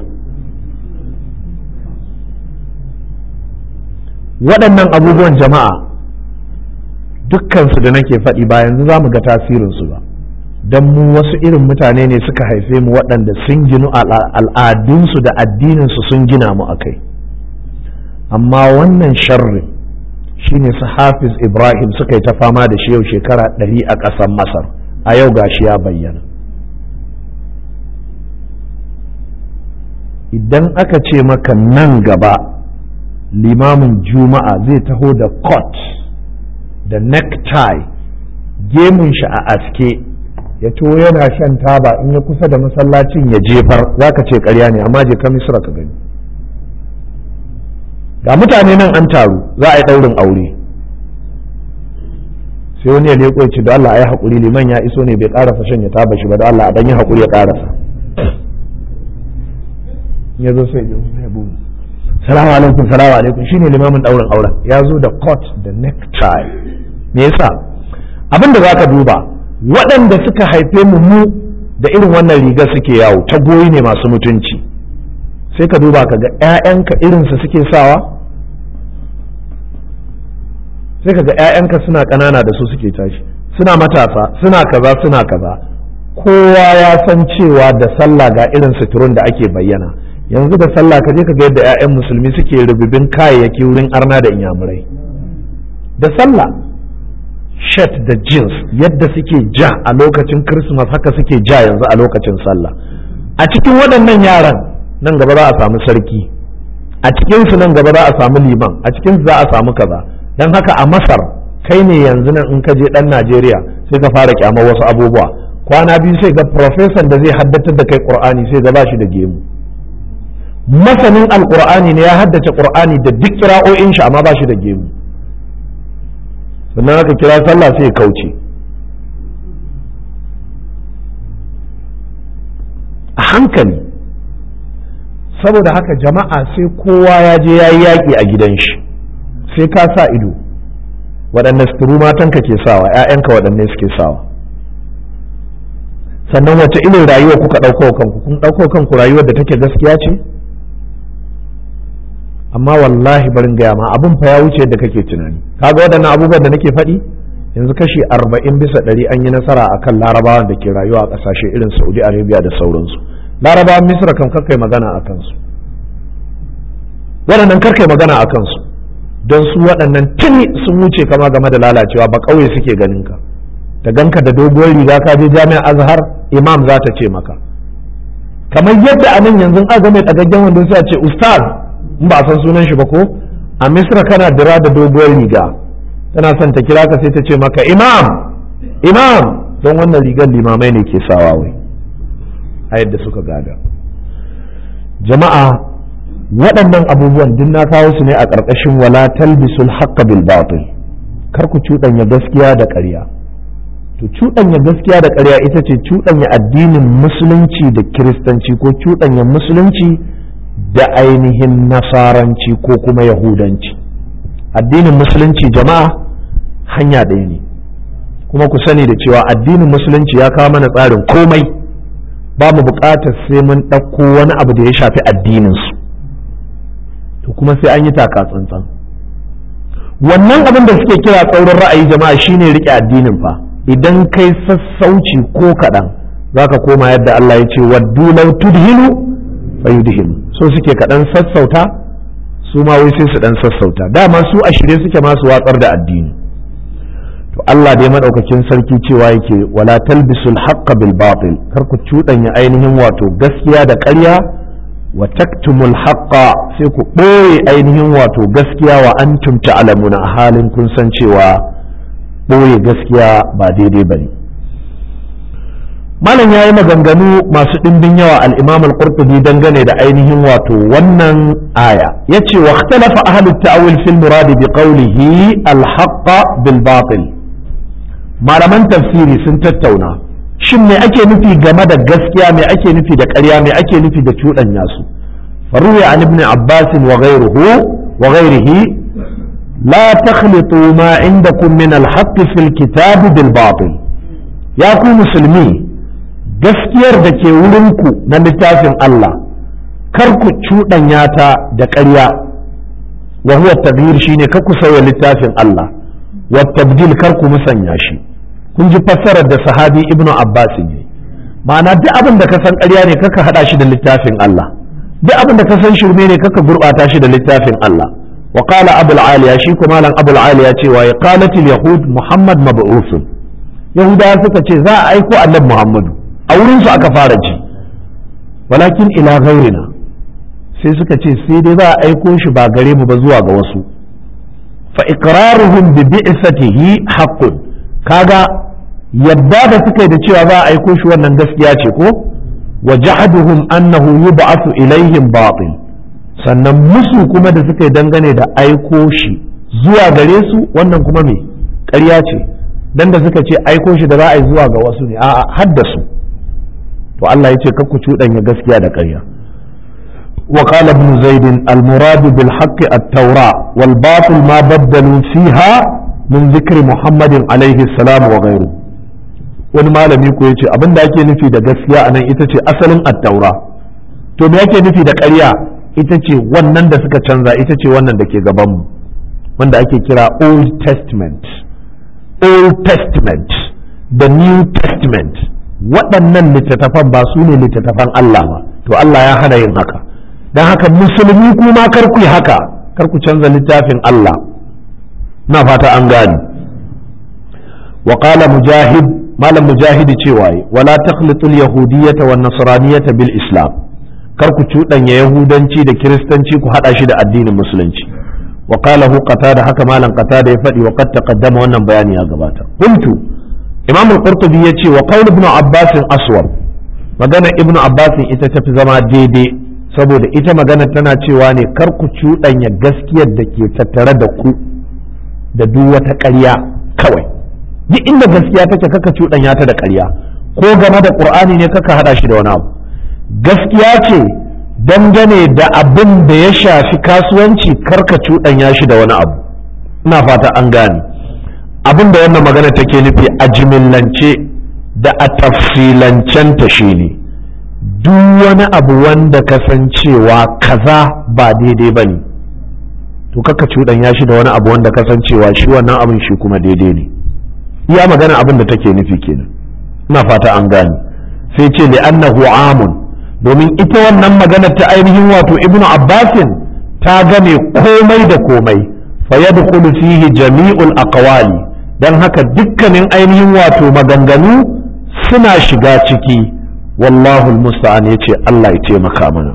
S1: waɗannan abubuwan jama'a dukkansu da nake faɗi ba yanzu za mu ga tasirinsu ba, don mu wasu irin mutane ne suka haife mu waɗanda sun ginu al'adunsu da addininsu sun gina mu a kai. Amma wannan sharri shine su Hafiz Ibrahim suka yi ta fama da shi yau shekara ɗari a ƙasar Masar, a yau gashi ya bayyana. Idan aka ce maka nan gaba limamin juma'a zai taho da coat da necktie, gemun shi a aske, ya to yana shan taba, in ya kusa da masallacin ya jefar, za ka ce ƙarya ne, amma je ka Misra ka gani. Ga mutane nan an taru za a yi ɗaurin aure, sai wani ya leƙo ya ce da Allah a yi haƙuri, liman ya iso ne bai ƙarasa shan ya taba shi ba, da Allah a ɗan yi haƙuri ya ƙarasa. Ya zo sai ya buɗe, salamu alaikum salamu alaikum, shine limamin ɗaurin auren, ya zo da coat da necktie. Me yasa? Abin da za ka duba, waɗanda suka haife mu mu da irin wannan riga suke yawo, ta goyi ne masu mutunci, sai ka duba ka ga 'ya'yanka irinsa suke sawa, sai ka ga 'ya'yanka suna ƙanana da su suke tashi, suna matasa, suna kaza suna kaza. Kowa ya san cewa da sallah ga irin suturun da ake bayyana. Yanzu da sallah ka je ka ga yadda 'ya'yan musulmi suke rububin kayayyaki wurin arna da inyamurai. Da sallah shirt da jeans yadda suke ja a lokacin Christmas haka suke ja yanzu a lokacin sallah. A cikin waɗannan yaran nan gaba za a samu sarki, a cikinsu nan gaba za a samu liman, a cikinsu za a samu kaza. Don haka a Masar kai ne yanzu nan in ka je ɗan Najeriya sai ka fara kyamar wasu abubuwa, kwana biyu sai ga profesan da zai haddatar da kai Qur'ani sai ga ba shi da gemu. Masanin Alƙur'ani ne ya haddace Qur'ani da duk kira'o'in shi amma ba shi da gemu, sannan aka kira sallah sai ya kauce. A hankali, saboda haka jama'a sai kowa ya je ya yi yaƙi a gidan shi, sai ka sa ido waɗanne suturu matanka ke sawa, 'ya'yanka waɗanne suke sawa, sannan wace irin rayuwa kuka ɗauko kanku, kun ɗauko kanku rayuwar da take gaskiya ce? Amma wallahi barin gaya ma abin fa ya wuce yadda kake tunani. Kaga waɗannan abubuwan da nake faɗi yanzu kashi arba'in bisa ɗari an yi nasara akan larabawan da ke rayuwa a ƙasashe irin Saudi Arabia da sauransu. Larabawan Misra kan karkai magana a kansu, waɗannan karkai magana a kansu, don su waɗannan tuni sun wuce kama game da lalacewa, ba ƙauye suke ganin ka, ta ganka da doguwar riga ka je jami'ar Azhar imam za ta ce maka, kamar yadda a nan yanzu aka mai ɗagaggen wanda sai a ce ustaz in ba a san sunan shi ba ko. A Misra kana dira da doguwar riga, tana son ta kira ka sai ta ce maka imam imam, don wannan rigar limamai ne ke sawa wai, a yadda suka gada. Jama'a waɗannan abubuwan duk na kawo su ne a ƙarƙashin wala talbisul haqqa bil batil, kar ku cuɗanya gaskiya da ƙarya. To cuɗanya gaskiya da ƙarya ita ce cuɗanya addinin musulunci da kiristanci, ko cuɗanya musulunci da ainihin nasaranci ko kuma yahudanci. Addinin musulunci jama'a hanya ɗaya ne, kuma ku sani da cewa addinin musulunci ya kawo mana tsarin komai, ba mu buƙatar sai mun ɗauko wani abu da ya shafi addininsu, to kuma sai an yi taka tsantsan. Wannan abin da suke kira tsaurin ra'ayi jama'a shine riƙe addinin fa. Idan kai sassauci ko kaɗan za ka koma yadda Allah ya ce waddu law tudhinu fayudhinu, so suke kaɗan sassauta su ma wai sai su ɗan sassauta, dama su a shirye suke masu watsar da addini. To Allah dai madaukakin sarki cewa yake wala talbisul haqqa bil batil, kar ku cuɗanya ainihin wato gaskiya da ƙarya, wa taktumul haqqa, sai ku ɓoye ainihin wato gaskiya wa antum ta'lamuna, a halin kun san cewa ɓoye gaskiya ba daidai bane. Malam ya yi maganganu masu ɗimbin yawa al-Imam al-Qurtubi dangane da ainihin wato wannan aya, yace wa ikhtalafa ahlut ta'wil fil murad bi qawlihi al-haqqa bil batil. Malaman tafsiri sun tattauna shin me ake nufi game da gaskiya, me ake nufi da ƙarya, me ake nufi da cuɗanya su. faruwa an ibn Abbas wa ghayruhu wa ghayrihi la takhlitu ma indakum min al-haqq fil kitab bil batil. ya ku musulmi gaskiyar da ke wurinku na littafin Allah kar ku cuɗanya ta da ƙarya wa huwa taghyir shine kar ku sauya littafin Allah wa tabdil kar ku musanya shi kun ji fassarar da sahabi ibnu abbas ne ma'ana duk abin da ka san ƙarya ne kaka hada shi da littafin Allah duk abin da ka san shirme ne kaka gurbata shi da littafin Allah wa qala abul aliya shi kuma malam abul aliya cewa ya qalatil yahud muhammad mab'uth yahudawa suka ce za a aiko annabi muhammadu a wurin su aka fara ji walakin ila ghairina sai suka ce sai dai za a aiko shi ba gare mu ba zuwa ga wasu fa iqraruhum bi bi'satihi haqqun kaga yadda da suka yi da cewa za a aiko shi wannan gaskiya ce ko wa jahaduhum annahu yub'athu ilaihim batil sannan musu kuma da suka yi dangane da aiko shi zuwa gare su wannan kuma me ƙarya ce dan da suka ce aiko shi da za a yi zuwa ga wasu ne a'a haddasu to Allah ya ce kakku cuɗanya gaskiya da ƙarya وقال ابن زيد المراد بالحق التوراة والباطل ما بدلوا فيها من ذكر محمد عليه السلام وغيره wani malami ko yace abin da ake nufi da gaskiya anan ita ce asalin at-taura to me ake nufi da ƙarya ita ce wannan da suka canza ita ce wannan da ke gaban mu wanda ake kira Old Testament Old Testament da New Testament waɗannan littattafan ba su ne littattafan Allah ba to Allah ya hana yin haka don haka musulmi kuma kar ku yi haka kar ku canza littafin Allah na fata an gani wa qala mujahid malam mujahidi cewa wala takhlitu al-yahudiyyata wan nasraniyyata bil islam kar ku cuɗanya yahudanci da kiristanci ku hada shi da addinin musulunci wa qala hu qatada haka malam qatada ya faɗi wa qad taqaddama wannan bayani ya gabata kuntu imam al-qurtubi yace wa qaul ibn abbas aswab magana ibn abbas ita tafi zama daidai saboda ita magana tana cewa ne kar ku cuɗanya gaskiyar da ke tattare da ku da duk wata ƙarya kawai duk inda gaskiya take kaka cuɗanya ta da ƙarya ko game da qur'ani ne kaka hada shi da wani abu gaskiya ce dangane da abin da ya shafi kasuwanci karka cuɗanya shi da wani abu ina fata an gane abin da wannan magana take nufi a jimillance da a tafsilancenta shine ne duk wani abu wanda kasancewa kaza ba daidai ba ne to kaka cuɗanya shi da wani abu wanda kasancewa shi wannan abin shi kuma daidai ne iya magana abin da take nufi kenan ina fata an gane sai ce li'annahu amun domin ita wannan magana ta ainihin wato ibnu abbasin ta game komai da komai fa yadkhulu fihi jami'ul aqwali dan haka dukkanin ainihin wato maganganu suna shiga ciki wallahu almusta'an yace Allah ya taimaka mana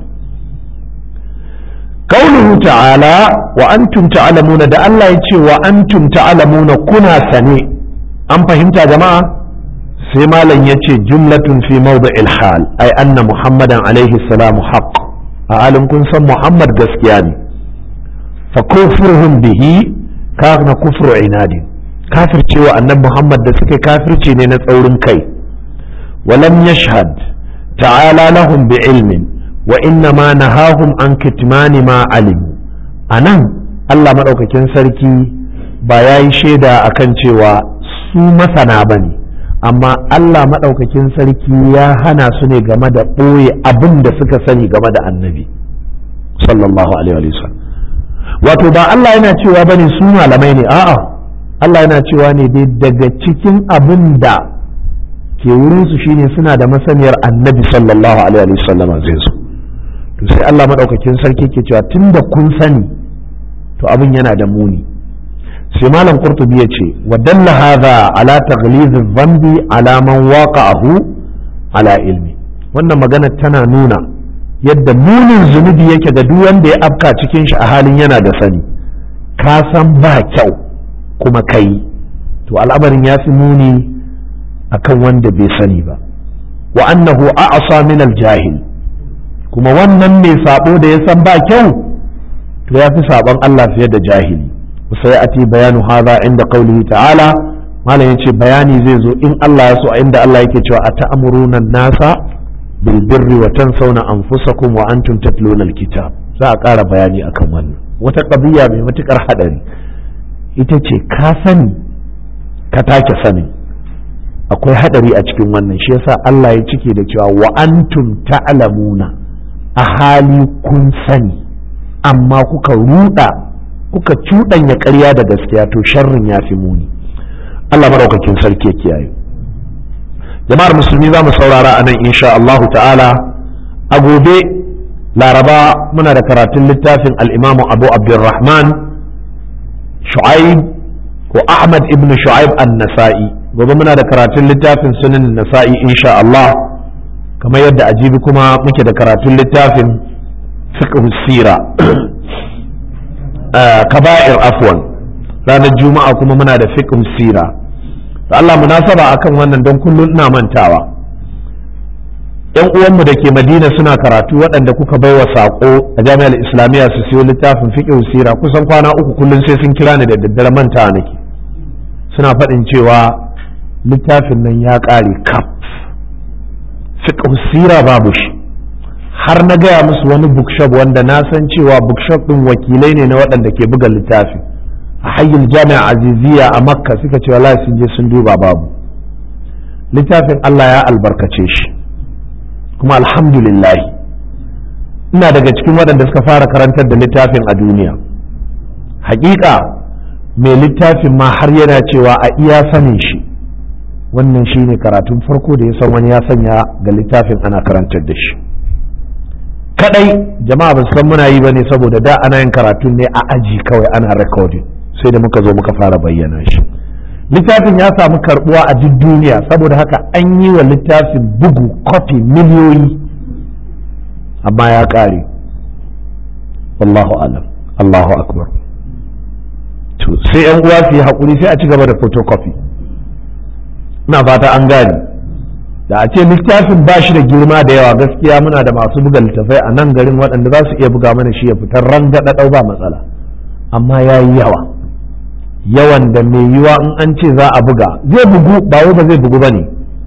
S1: qauluhu ta'ala wa antum ta'lamuna da Allah yace wa antum ta'lamuna kuna sane an fahimta jama'a sai malam yace jumlatun fi mawdi'il hal ay anna muhammadan alaihi salamu haqq a halin kun san muhammad gaskiya ne fa kufruhum bihi kana kufru inadin kafircewa annabi muhammad da suke kafirci ne na tsaurin kai walam yashhad ta'ala lahum bi'ilmin wa inna ma nahahum an kitmani ma alimu anan Allah madaukakin sarki ba yayi shaida akan cewa su masana bane amma Allah madaukakin sarki ya hana su ne game da ɓoye abin da suka sani game da annabi sallallahu alaihi wa sallam wato ba Allah yana cewa bane su malamai ne a'a Allah yana cewa ne dai daga cikin abin da ke wurin su shine suna da masaniyar annabi sallallahu alaihi wa sallam zai zo to sai Allah madaukakin sarki ke cewa tunda kun sani to abin yana da muni sai malam qurtubi yace wa dalla hadha ala taghliz adh-dhanbi ala man waqa'ahu ala ilmi wannan magana tana nuna yadda munin zunubi yake ga duk wanda ya afka cikin shi a halin yana da sani ka san ba kyau kuma kai to al'amarin ya fi muni akan wanda bai sani ba wa annahu a'sa min al-jahil kuma wannan mai sabo da ya san ba kyau to ya fi sabon Allah fiye da jahili sai a ti bayanu hadha inda qaulihi ta'ala malam yace bayani zai zo in Allah ya so a inda Allah yake cewa ata'muruna an-nasa bil birri wa tansawna anfusakum wa antum tatluna al-kitab za a ƙara bayani akan wannan wata qadiya mai matukar hadari ita ce ka sani ka take sani akwai hadari a cikin wannan, shi yasa Allah ya cike da cewa wa antum ta'lamuna, a hali kun sani amma kuka ruda kuka cuɗanya ƙarya da gaskiya, to sharrin ya fi muni. Allah madaukakin sarki ya kiyaye. Jama'ar musulmi za mu saurara a nan insha Allah ta'ala. A gobe Laraba muna da karatun littafin al-Imam Abu Abdurrahman Shu'aib ko Ahmad ibn Shu'aib an-Nasa'i. Gobe muna da karatun littafin Sunan Nasa'i insha Allah, kamar yadda ajibi kuma muke da karatun littafin fiqh sira kaba'ir afwan. Ranar Juma'a kuma muna da fiqh sira. Allah munasaba akan wannan don kullum ina mantawa. Yan uwanmu da ke Madina suna karatu waɗanda kuka baiwa saƙo a Jami'ar Islamiyya su siyo littafin fiqh sira, kusan kwana uku kullum sai sun kira ni da daddare mantawa nake. Suna faɗin cewa littafin nan ya ƙare kaf, fiqh sira babu shi. Har na gaya musu wani bookshop wanda na san cewa bookshop ɗin wakilai ne na waɗanda ke buga littafin a hayyul jami'a aziziya a Makka, suka ce wallahi sun je sun duba babu. Littafin Allah ya albarkace shi, kuma alhamdulillah ina daga cikin waɗanda suka fara karantar da littafin a duniya. Hakika mai littafin ma har yana cewa a iya sanin shi wannan shine karatun farko da ya san wani ya sanya ga littafin ana karantar da shi. Kadai jama'a ba su san muna yi bane saboda da ana yin karatun ne a aji kawai ana recording, sai da muka zo muka fara bayyana shi. Littafin ya samu karbuwa a duk duniya, saboda haka an yi wa littafin bugu kofi miliyoyi, amma ya ƙare. Wallahu alam, Allahu akbar. To sai yan uwa su yi haƙuri, sai a ci gaba da photocopy. Ina fata an gane. Da a ce littafin ba shi da girma da yawa, gaskiya muna da masu buga littafai a nan garin waɗanda za su iya buga mana shi ya fitar rangaɗaɗau ba matsala, amma ya yi yawa. Yawan da mai yiwa in an ce za a buga zai bugu, ba wai ba zai bugu ba ne,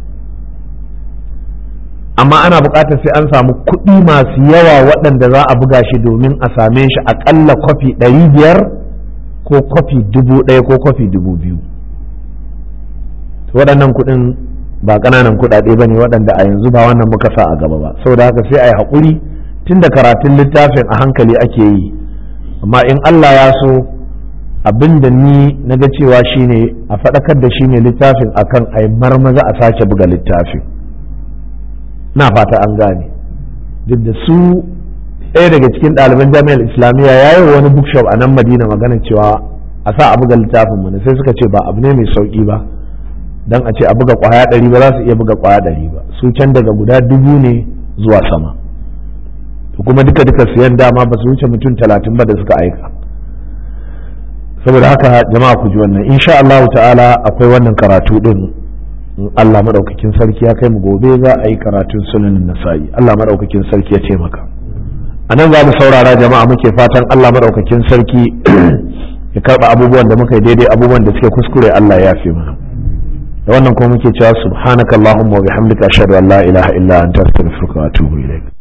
S1: amma ana buƙatar sai an samu kuɗi masu yawa waɗanda za a buga shi domin a same shi aƙalla kwafi ɗari biyar ko kwafi dubu ɗaya ko kwafi dubu biyu. Waɗannan kuɗin ba ƙananan kuɗaɗe ba ne waɗanda a yanzu ba wannan muka sa a gaba ba, saboda haka sai a yi haƙuri tun da karatun littafin a hankali ake yi, amma in Allah ya so abin da ni na ga cewa shine a faɗakar da shi ne littafin akan a yi marmaza a sake buga littafin. Na fata an gane. Duk da su ɗaya daga cikin ɗaliban jami'ar islamiyya ya yi wani bookshop a nan Madina magana cewa a sa a buga littafin mana, sai suka ce ba abu ne mai sauƙi ba, dan a ce a buga ƙwaya ɗari ba za su iya buga ƙwaya ɗari ba, su can daga guda dubu ne zuwa sama, kuma duka duka siyan dama ba su wuce mutum talatin ba da suka aika. Saboda haka jama'a ku ji wannan, insha Allah ta'ala akwai wannan karatu din, in Allah madaukakin sarki ya kai mu gobe za a yi karatun sunan nasa'i. Allah madaukakin sarki ya taimaka. A nan za mu saurara jama'a, muke fatan Allah madaukakin sarki ya karba abubuwan da muka yi daidai, abubuwan da suke kuskure Allah ya yafe mana. Da wannan kuma muke cewa subhanakallahumma wa bihamdika ashhadu an la ilaha illa anta astaghfiruka wa atubu ilaik.